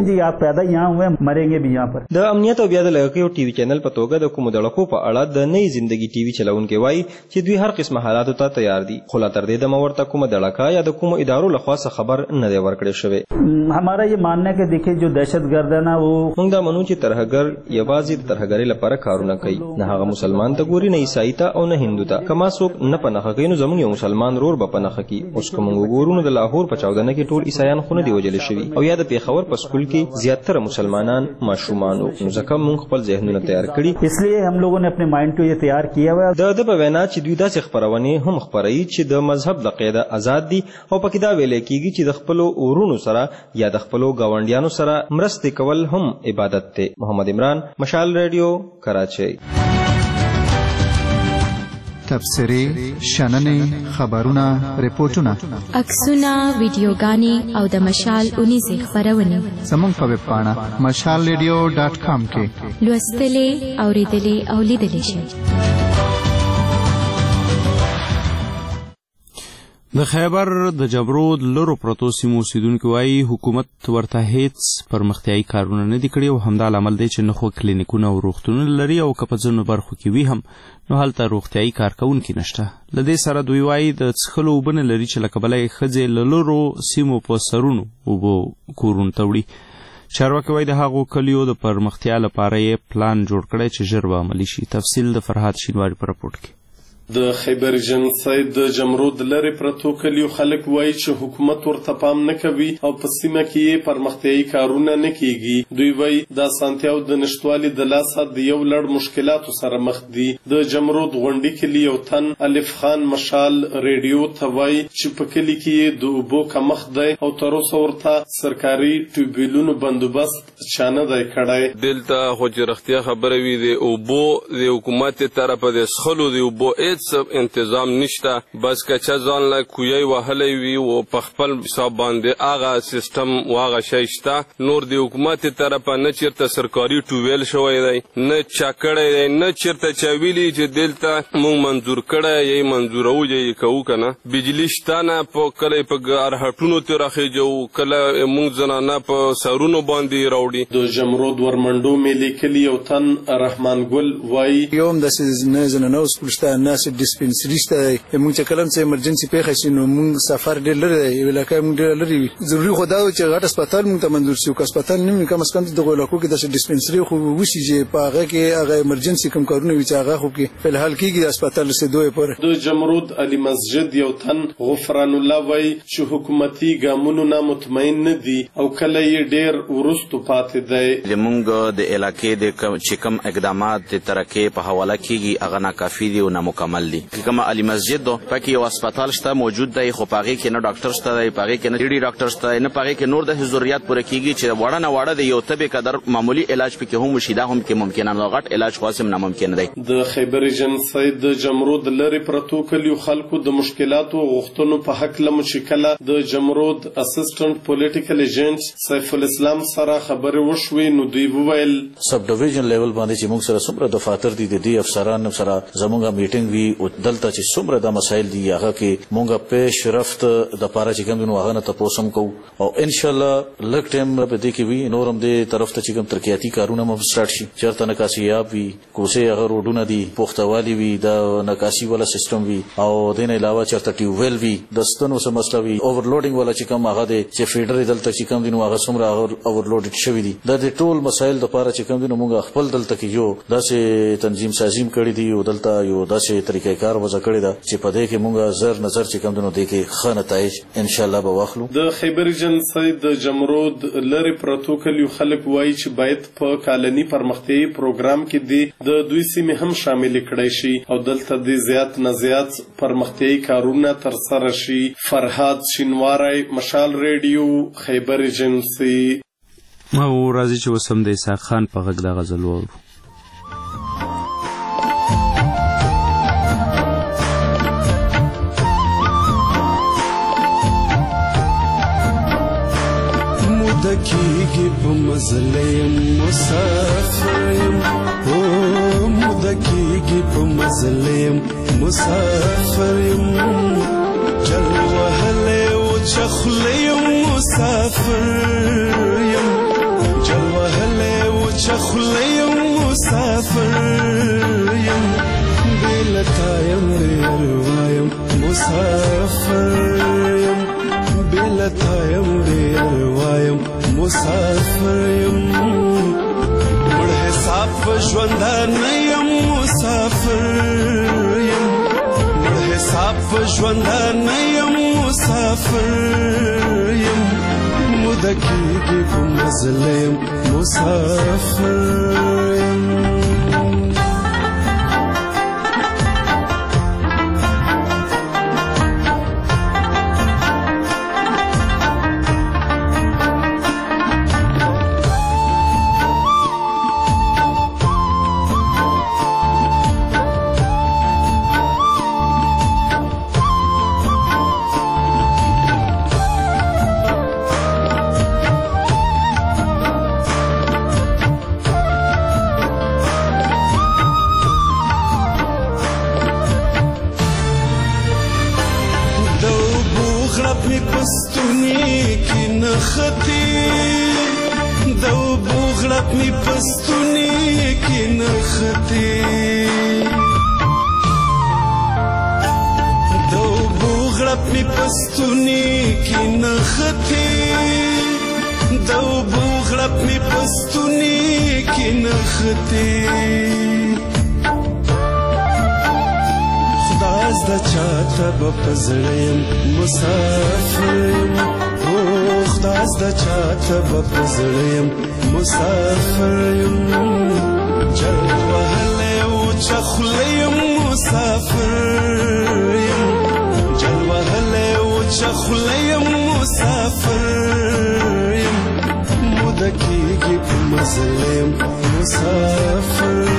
د امنیت او بیا د لږکیو ټي وي چینل په توګه د کومو دړکو په اړه د نوې زندگی ټي وي چلونکي وایي چې دوی هر قسمه حالاتو ته تیار دي، خو لا تر دې دمه ورته کومه دړکه یا د کومو ادارو لخوا څه خبر نه دی ورکړی شوی. हमारा ये मानना है कि देखिए जो दहशतगर्द है ना वो موږ دا منو چې ترهګر یوازې د ترهګرۍ لپاره کارونه کوي، نه هغه مسلمان ته ګوري، نه عیسائی ته او نه هندو ته. کما څوک نه پنهخه کوي نو زموږ یو مسلمان رور به پنهخه کوي. اوس که موږ وګورو نو د لاهور په چاودنه کې ټول عیسایان خو نه دي وژل شوي او یا د پیښور په سکول کې زیاتره مسلمانان ماشومان وو، نو ځکه موږ خپل ذهنونه تیار کړي. इसलिए हम लोगों ने अपने माइंड को ये तैयार किया हुआ है. د ده په وینا چې دوی داسې خپرونې هم خپروي چې د مذهب د قاعده آزاد دي او پکې دا ویل کېږي چې د خپلو ورونو سره یا د خپلو ګاونډیانو سره مرستې کول هم عبادت دی. محمد عمران، مشال ریډیو، کراچۍ. تبصرې، شننې، خبرونه، ریپورتونه، عکسونه، ویډیوګانې او د مشال اونیزې خپرونې زموږ په ویب پاڼه مشال ریډیو ډاټ کام کې لوستلې، اورېدلې او لیدلې شئ. د خیبر د جبرود لرو پرتو سیمو اوسیدونکي وایي حکومت ورته هیڅ پرمختیایي کارونه نه دي کړي او همدا لامل دی چې نه خو کلینیکونه او روغتونونه لري او که په ځینو برخو کې وي هم نو هلته روغتیایي کارکوونکي نشته. له دې سره دوی وایي د څښلو اوبه نه لري چې له کبله یې ښځې له لرو سیمو په سرونو اوبو کورونو ته وړي. چارواکي وایي د هغو کلیو د پرمختیا لپاره یې پلان جوړ کړی چې ژر به عملي شي. تفصیل د فرهاد شینواري په راپورټ کې. د خیبر جنسای د جمرود لري پرتو کلیو خلک وایي چې حکومت ورته پام نه کوي او په سیمه کې یې پرمختیایي کارونه نه کیږي. دوی وایي د اسانتیاو د نشتوالي د لاسه د یو لړ مشکلاتو سره مخ دي. د جمرود غونډي کلی یو تن الف خان مشال ریډیو ته وایي چې په کلی کې د اوبو کمښت دی او تر اوسه ورته سرکاري ټیوبویلونو بندوبست چا نه دی کړی. دلته خو چې رښتیا خبره وي د اوبو د حکومت طرفه د څښلو د اوبو سب انتظام نشته. بس که چا ځان له کویی وهلی وي او په خپل حساب باندې هغه سیستم او هغه شی شته. نور د حکومت طرفه نه چېرته سرکاري ټیوبویل شوی دی نه چا کړی دی نه چېرته چا ویلي چې دلته موږ منظور کړی یې منظورو یې کوو که نه. بجلي شته نه په کله په ارهټونو ترې راخېجو کله موږ زنانه په سرونو باندې راوړي. د جمرود ورمنډو مېلې کلي یو تن رحمان ګل وایي یو هم داسې نه زنانه سکول شته نه ډسپنسري شته دی. موږ چې کله هم څه ایمرجنسي پیښه شي نو موږ سفر ډېر لرې دی یو علاقه موږ ډېره لرې وي. ضروري خو دا و چې غټ هسپتال موږ ته منظور شي. که هسپتال نه وي کم از کم دغو علاقو کې داسې ډسپنسري خو وشي چې په هغه کې هغه ایمرجنسي کوم کارونه وي چې هغه خو کې فلحال کېږي د هسپتال رسېدو یې. د جمرود علي مسجد یو تن غفران الله وایي چې حکومتي ګامونو نه مطمئن نه دي او کله یې ډېر وروستو پاتې دی. زموږ د علاقې د چې کوم اقدامات د ترقۍ په حواله کېږي هغه ناکافي دي او نامکمل دي. کوم علي مسجد دو پکې یو هسپتال شته موجود دی خو په هغې کې نه ډاکټر شته دی په هغې کې نه ډي ډاکټر شته دی نه په هغې کې نور د ضروریات پوره کېږي چې وړه نه وړه د یو تبې قدر معمولي علاج پکې هم وشي دا هم کې ممکنه نه غټ علاج خو هم ناممکن دی. د خیبر جنسای د جمرود لرې پرتو کلیو خلکو د مشکلاتو غوښتنو په هکله مو چې کله د جمرود اسسټنټ پولیټیکل ایجنټ سیف الاسلام سره خبرې وشوې نو دوی وویل سب ډیویژن لیول باندې چې موږ سره څومره دفاتر دي د دې افسرانو سره زموږ میټینګ وي او دلته چې څومره د مسایل دي هغه کې مونږه پیش رفت د پاره چې کوم نو هغه نه تاسو هم کوو او ان شاء الله لږ ټیم په دې کې وي نور هم دې طرف ته چې کوم ترقیاتي کارونه مو سٹارټ شي چیرته نکاسیاب وي کوسه هغه روډونه دي پختوالي وي د نکاسي والا سیستم وي او دین علاوه چیرته ټیوبویل وي د ستنو سم مسله وي اوورلوډینګ والا چې کوم هغه دې چې فیډر دلته چې کوم دي نو هغه څومره اوورلوډډ شوی دي د دې ټول مسایل د پاره چې کوم دي نو مونږ خپل دلته کې یو داسې تنظیم سازیم کړی دی او دلته یو داسې طریقې کار وځ کړی دا چې په دې کې مونږه زر نظر چې کوم دنو دې کې ښه نتایج ان شاء الله به واخلو. د خیبر جنسای د جمرود لري پرتو کلیو خلک وایي چې باید په کالني پرمختیایي پروګرام کې دی د دوی سیمې هم شامل کړای شي او دلته د زیات نه زیات پرمختیایي کارونه تر سره شي. فرهاد شینواری مشال ریډیو خیبر جنسای. او راځي چې وسم د اسحاق خان په غږ د غزل وورو. مدکیږي په مزلیم مسافریم او مدکیږي په مزلیم مسافریم جل وهله او چخلیم مسافریم جل وهله او چخلیم مسافریم بلتایم دیروایم مسافریم بلتایم دیروایم مسافریم مړ حساب ژوندان یم مسافریم مړ حساب ژوندان یم مسافریم مدکیږي په مزلیم مسافریم. غړپ می پستونی کې نختی د اوبو غړپ می پستونی کې نختی د اوبو غړپ می پستونی کې نختی د اوبو غړپ می پستونی کې نختی خداز د چاته به پزړیم مسافر او خداز د چاته به پزړیم مسافر جل وهله او چخلیم مسافر جل وهله او چخلیم مسافر مدکیږي په مزلیم مسافر